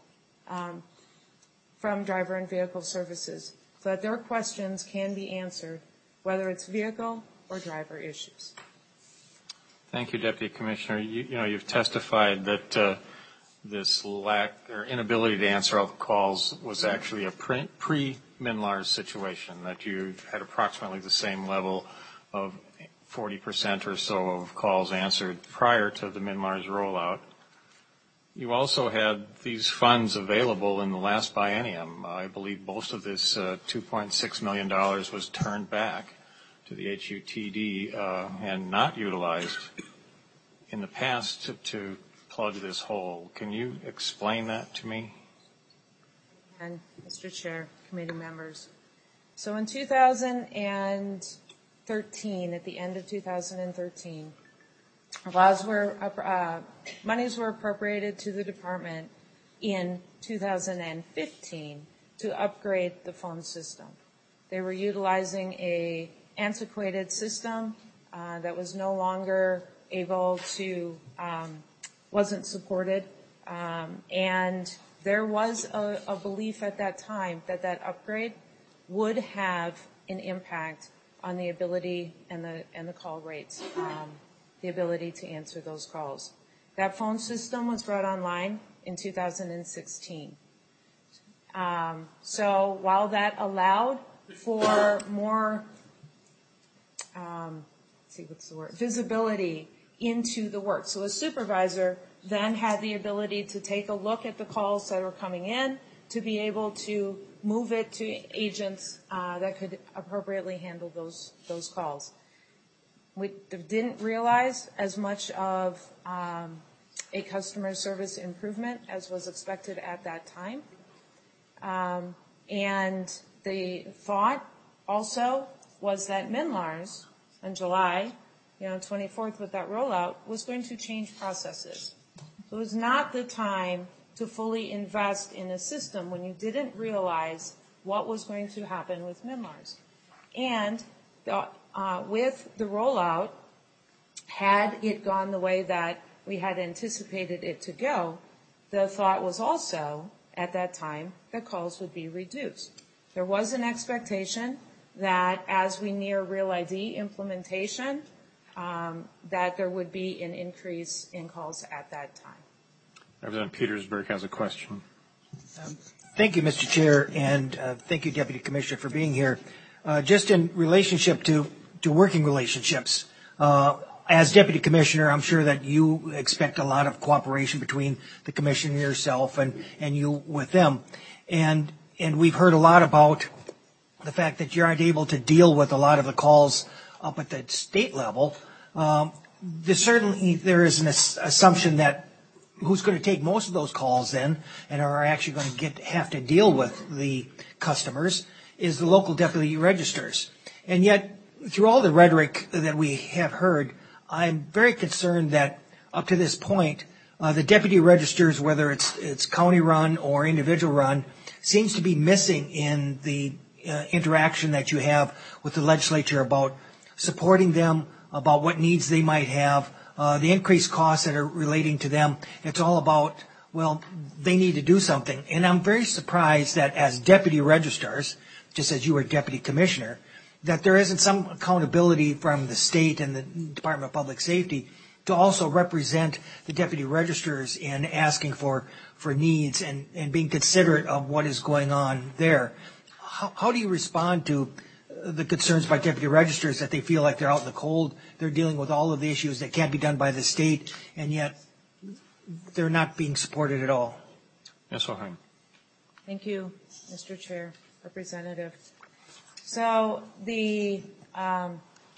from driver and vehicle services, so that their questions can be answered, whether it's vehicle or driver issues. Thank you, Deputy Commissioner. You've testified that this lack or inability to answer all the calls was actually a pre-MNLARS situation, that you had approximately the same level of 40% or so of calls answered prior to the MNLARS rollout. You also had these funds available in the last biennium. I believe most of this $2.6 million was turned back to the HUTD and not utilized in the past to plug this hole. Can you explain that to me? And Mr. Chair, committee members. So in 2013, at the end of 2013, monies were appropriated to the department in 2015 to upgrade the phone system. They were utilizing a antiquated system that was no longer able to, wasn't supported, and there was a belief at that time that that upgrade would have an impact on the ability and the call rates, the ability to answer those calls. That phone system was brought online in 2016. So while that allowed for more visibility into the work. So a supervisor then had the ability to take a look at the calls that were coming in, to be able to move it to agents that could appropriately handle those calls. We didn't realize as much of a customer service improvement as was expected at that time. And the thought also was that MNLARS on July 24th with that rollout was going to change processes. So it was not the time to fully invest in a system when you didn't realize what was going to happen with MNLARS. And with the rollout, had it gone the way that we had anticipated it to go, the thought was also at that time that calls would be reduced. There was an expectation that as we near Real ID implementation, that there would be an increase in calls at that time. Representative Petersburg has a question. Thank you, Mr. Chair, and thank you, Deputy Commissioner, for being here. Just in relationship to working relationships, as Deputy Commissioner, I'm sure that you expect a lot of cooperation between the Commission and yourself and you with them. And we've heard a lot about the fact that you aren't able to deal with a lot of the calls up at the state level. Certainly there is an assumption that who's going to take most of those calls then and are actually going to have to deal with the customers is the local deputy registers. And yet, through all the rhetoric that we have heard, I'm very concerned that up to this point, the deputy registers, whether it's county run or individual run, seems to be missing in the interaction that you have with the legislature about supporting them, about what needs they might have, the increased costs that are relating to them. It's all about, well, they need to do something. And I'm very surprised that as deputy registrars, just as you were deputy commissioner, that there isn't some accountability from the state and the Department of Public Safety to also represent the deputy registrars in asking for needs and being considerate of what is going on there. How do you respond to the concerns by deputy registrars that they feel like they're out in the cold, they're dealing with all of the issues that can't be done by the state, and yet they're not being supported at all? Ms. O'Heim. Thank you, Mr. Chair, Representative. So we are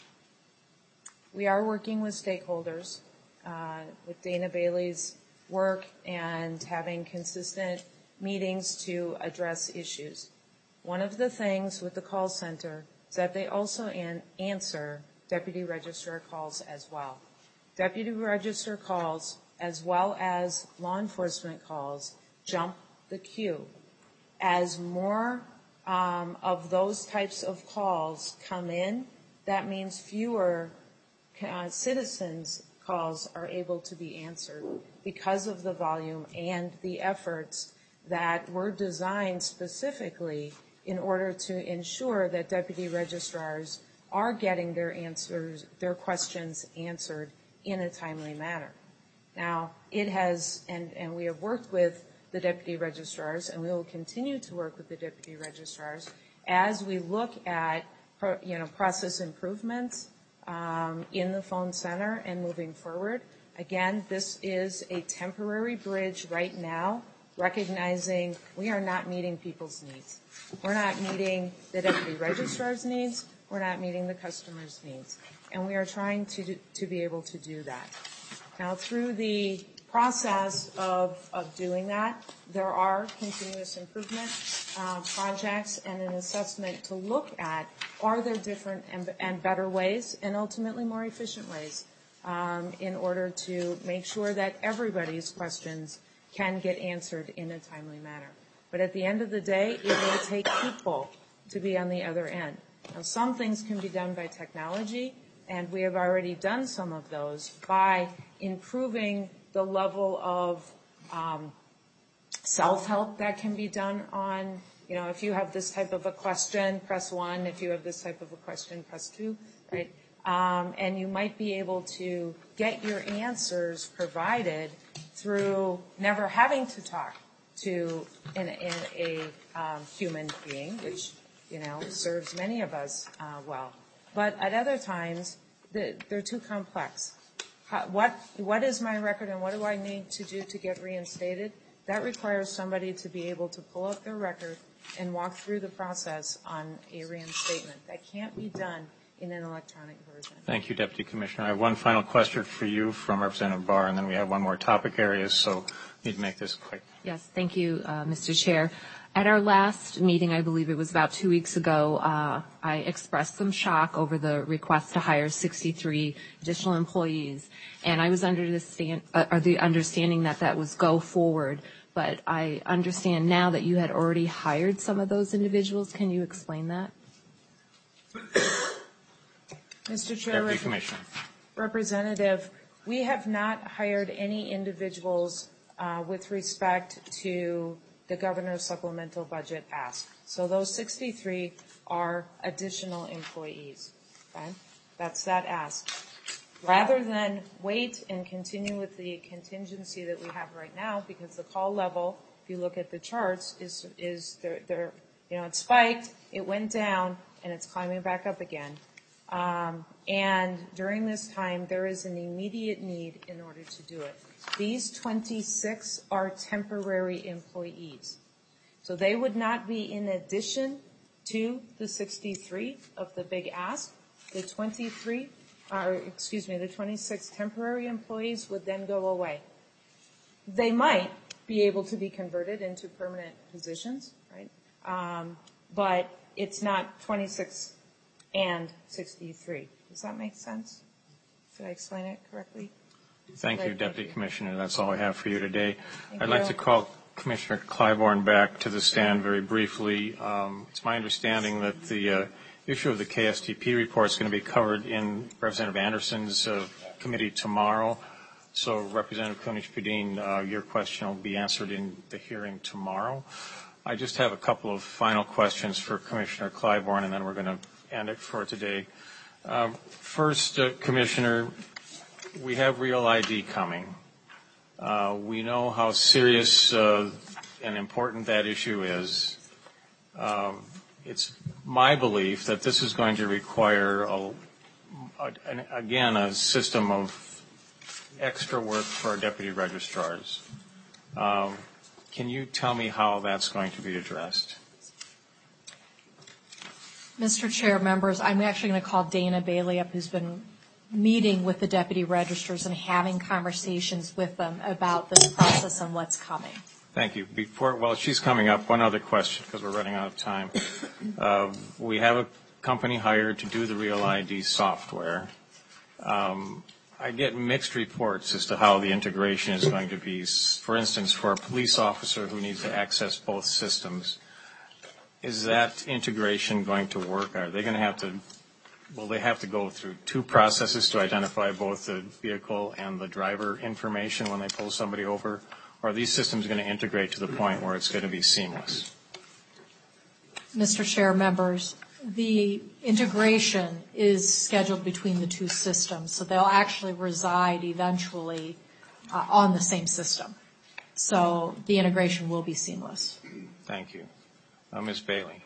working with stakeholders, with Dana Bailey's work and having consistent meetings to address issues. One of the things with the call center is that they also answer deputy registrar calls as well. Deputy registrar calls as well as law enforcement calls jump the queue. As more of those types of calls come in, that means fewer citizens' calls are able to be answered because of the volume and the efforts that were designed specifically in order to ensure that deputy registrars are getting their questions answered in a timely manner. Now, it has, and we have worked with the deputy registrars, and we will continue to work with the deputy registrars as we look at, process improvements in the phone center and moving forward. Again, this is a temporary bridge right now, recognizing we are not meeting people's needs. We're not meeting the deputy registrar's needs. We're not meeting the customer's needs. And we are trying to be able to do that. Now, through the process of doing that, there are continuous improvement projects and an assessment to look at, are there different and better ways and ultimately more efficient ways in order to make sure that everybody's questions can get answered in a timely manner. But at the end of the day, it will take people to be on the other end. Now, some things can be done by technology, and we have already done some of those by improving the level of self-help that can be done on, if you have this type of a question, press 1. If you have this type of a question, press 2, right? And you might be able to get your answers provided through never having to talk to a human being, which, serves many of us well. But at other times, they're too complex. What is my record and what do I need to do to get reinstated? That requires somebody to be able to pull up their record and walk through the process on a reinstatement. That can't be done in an electronic version. Thank you, Deputy Commissioner. I have one final question for you from Representative Barr, and then we have one more topic area, so need to make this quick. Yes, thank you, Mr. Chair. At our last meeting, I believe it was about 2 weeks ago, I expressed some shock over the request to hire 63 additional employees, and I was under the understanding that that was go forward, but I understand now that you had already hired some of those individuals. Can you explain that? Mr. Chair, Representative, we have not hired any individuals with respect to the governor's supplemental budget ask. So those 63 are additional employees. Okay? That's that ask. Rather than wait and continue with the contingency that we have right now, because the call level, if you look at the charts, is it spiked, it went down, and it's climbing back up again. And during this time, there is an immediate need in order to do it. These 26 are temporary employees. So they would not be in addition to the 63 of the big ask. The 26 temporary employees would then go away. They might be able to be converted into permanent positions, right? But it's not 26 and 63. Does that make sense? Did I explain it correctly? Thank you, Deputy Commissioner. That's all I have for you today. I'd like to call Commissioner Clybourne back to the stand very briefly. It's my understanding that the issue of the KSTP report is going to be covered in Representative Anderson's committee tomorrow. So Representative Kunesh-Podein, your question will be answered in the hearing tomorrow. I just have a couple of final questions for Commissioner Clyburn, and then we're going to end it for today. First, Commissioner, we have Real ID coming. We know how serious and important that issue is. It's my belief that this is going to require, again, a system of extra work for our deputy registrars. Can you tell me how that's going to be addressed? Mr. Chair, members, I'm actually going to call Dana Bailey up, who's been meeting with the deputy registrars and having conversations with them about this process and what's coming. Thank you. While she's coming up, one other question, because we're running out of time. We have a company hired to do the Real ID software. I get mixed reports as to how the integration is going to be. For instance, for a police officer who needs to access both systems, is that integration going to work? Are they going to have to, will they have to go through two processes to identify both the vehicle and the driver information when they pull somebody over? Or are these systems going to integrate to the point where it's going to be seamless? Mr. Chair, members, the integration is scheduled between the two systems, so they'll actually reside eventually on the same system. So the integration will be seamless. Thank you. Ms. Bailey.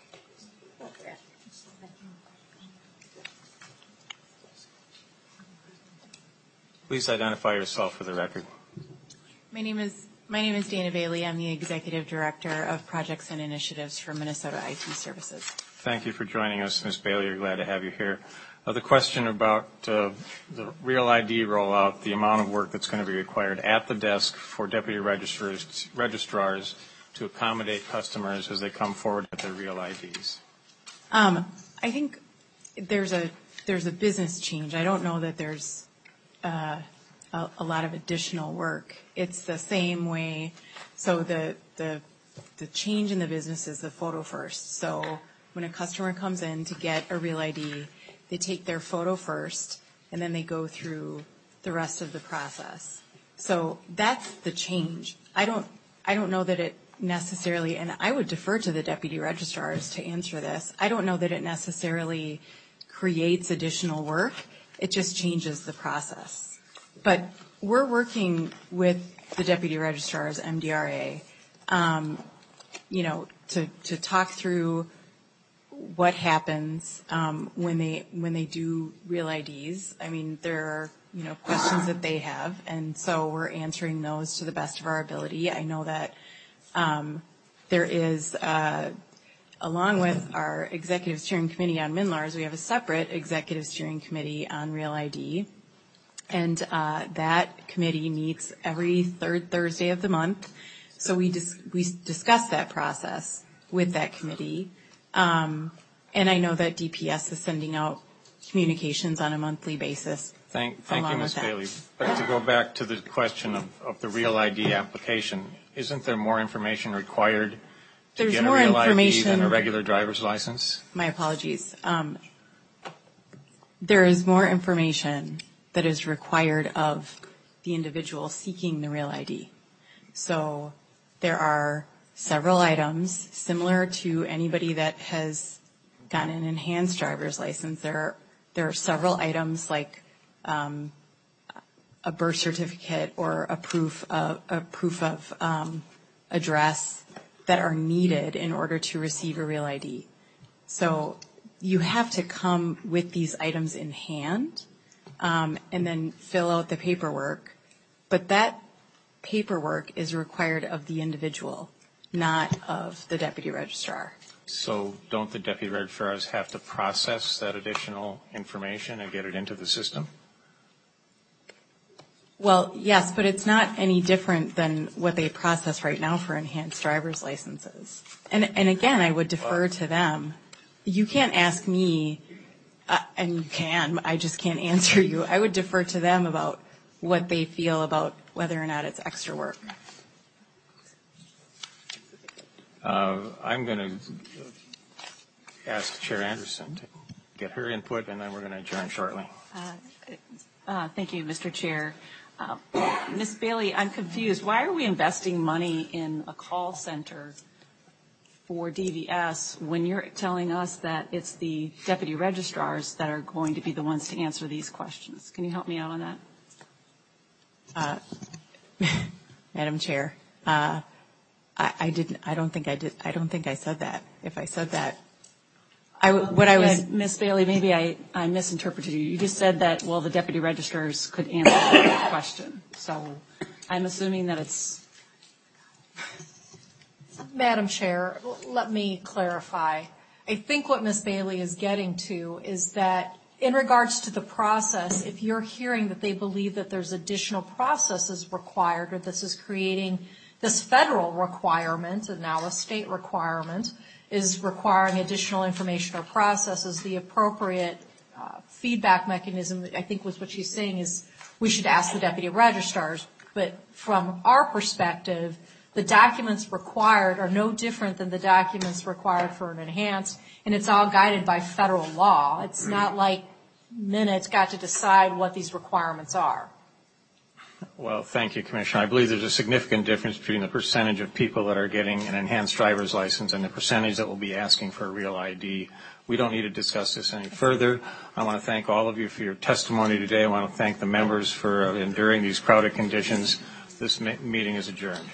Please identify yourself for the record. My name is Dana Bailey. I'm the Executive Director of Projects and Initiatives for Minnesota IT Services. Thank you for joining us, Ms. Bailey. We're glad to have you here. The question about the Real ID rollout, the amount of work that's going to be required at the desk for deputy registrars to accommodate customers as they come forward with their Real IDs. I think there's a business change. I don't know that there's a lot of additional work. It's the same way. So the change in the business is the photo first. So when a customer comes in to get a Real ID, they take their photo first, and then they go through the rest of the process. So that's the change. I don't know that it necessarily, and I would defer to the deputy registrars to answer this. I don't know that it necessarily creates additional work. It just changes the process. But we're working with the deputy registrars, MDRA, to talk through what happens when they do Real IDs. I mean, there are questions that they have, and so we're answering those to the best of our ability. I know that there is, along with our executive steering committee on MNLARS, we have a separate executive steering committee on Real ID, and that committee meets every third Thursday of the month. So we discuss that process with that committee. And I know that DPS is sending out communications on a monthly basis. Thank you, Ms. Bailey. But to go back to the question of the Real ID application, isn't there more information required to get a Real ID than a regular driver's license? My apologies. There is more information that is required of the individual seeking the Real ID. So there are several items similar to anybody that has gotten an enhanced driver's license. There are several items like a birth certificate or a proof of address that are needed in order to receive a Real ID. So you have to come with these items in hand and then fill out the paperwork. But that paperwork is required of the individual, not of the deputy registrar. So don't the deputy registrars have to process that additional information and get it into the system? Well, yes, but it's not any different than what they process right now for enhanced driver's licenses. And again, I would defer to them. You can't ask me, and you can, I just can't answer you. I would defer to them about what they feel about whether or not it's extra work. I'm going to ask Chair Anderson get her input, and then we're going to adjourn shortly. Thank you, Mr. Chair. Ms. Bailey, I'm confused. Why are we investing money in a call center for DVS when you're telling us that it's the deputy registrars that are going to be the ones to answer these questions? Can you help me out on that? Madam Chair, I don't think I said that. If I said that, Ms. Bailey, maybe I misinterpreted you. You just said that, well, the deputy registrars could answer that question. So I'm assuming that it's... Madam Chair, let me clarify. I think what Ms. Bailey is getting to is that in regards to the process, if you're hearing that they believe that there's additional processes required, or this is creating this federal requirement and now a state requirement, is requiring additional information or processes, the appropriate feedback mechanism, I think was what she's saying, is we should ask the deputy registrars. But from our perspective, the documents required are no different than the documents required for an enhanced, and it's all guided by federal law. It's not like Minutes got to decide what these requirements are. Well, thank you, Commissioner. I believe there's a significant difference between the percentage of people that are getting an enhanced driver's license and the percentage that will be asking for a real ID. We don't need to discuss this any further. I want to thank all of you for your testimony today. I want to thank the members for enduring these crowded conditions. This meeting is adjourned.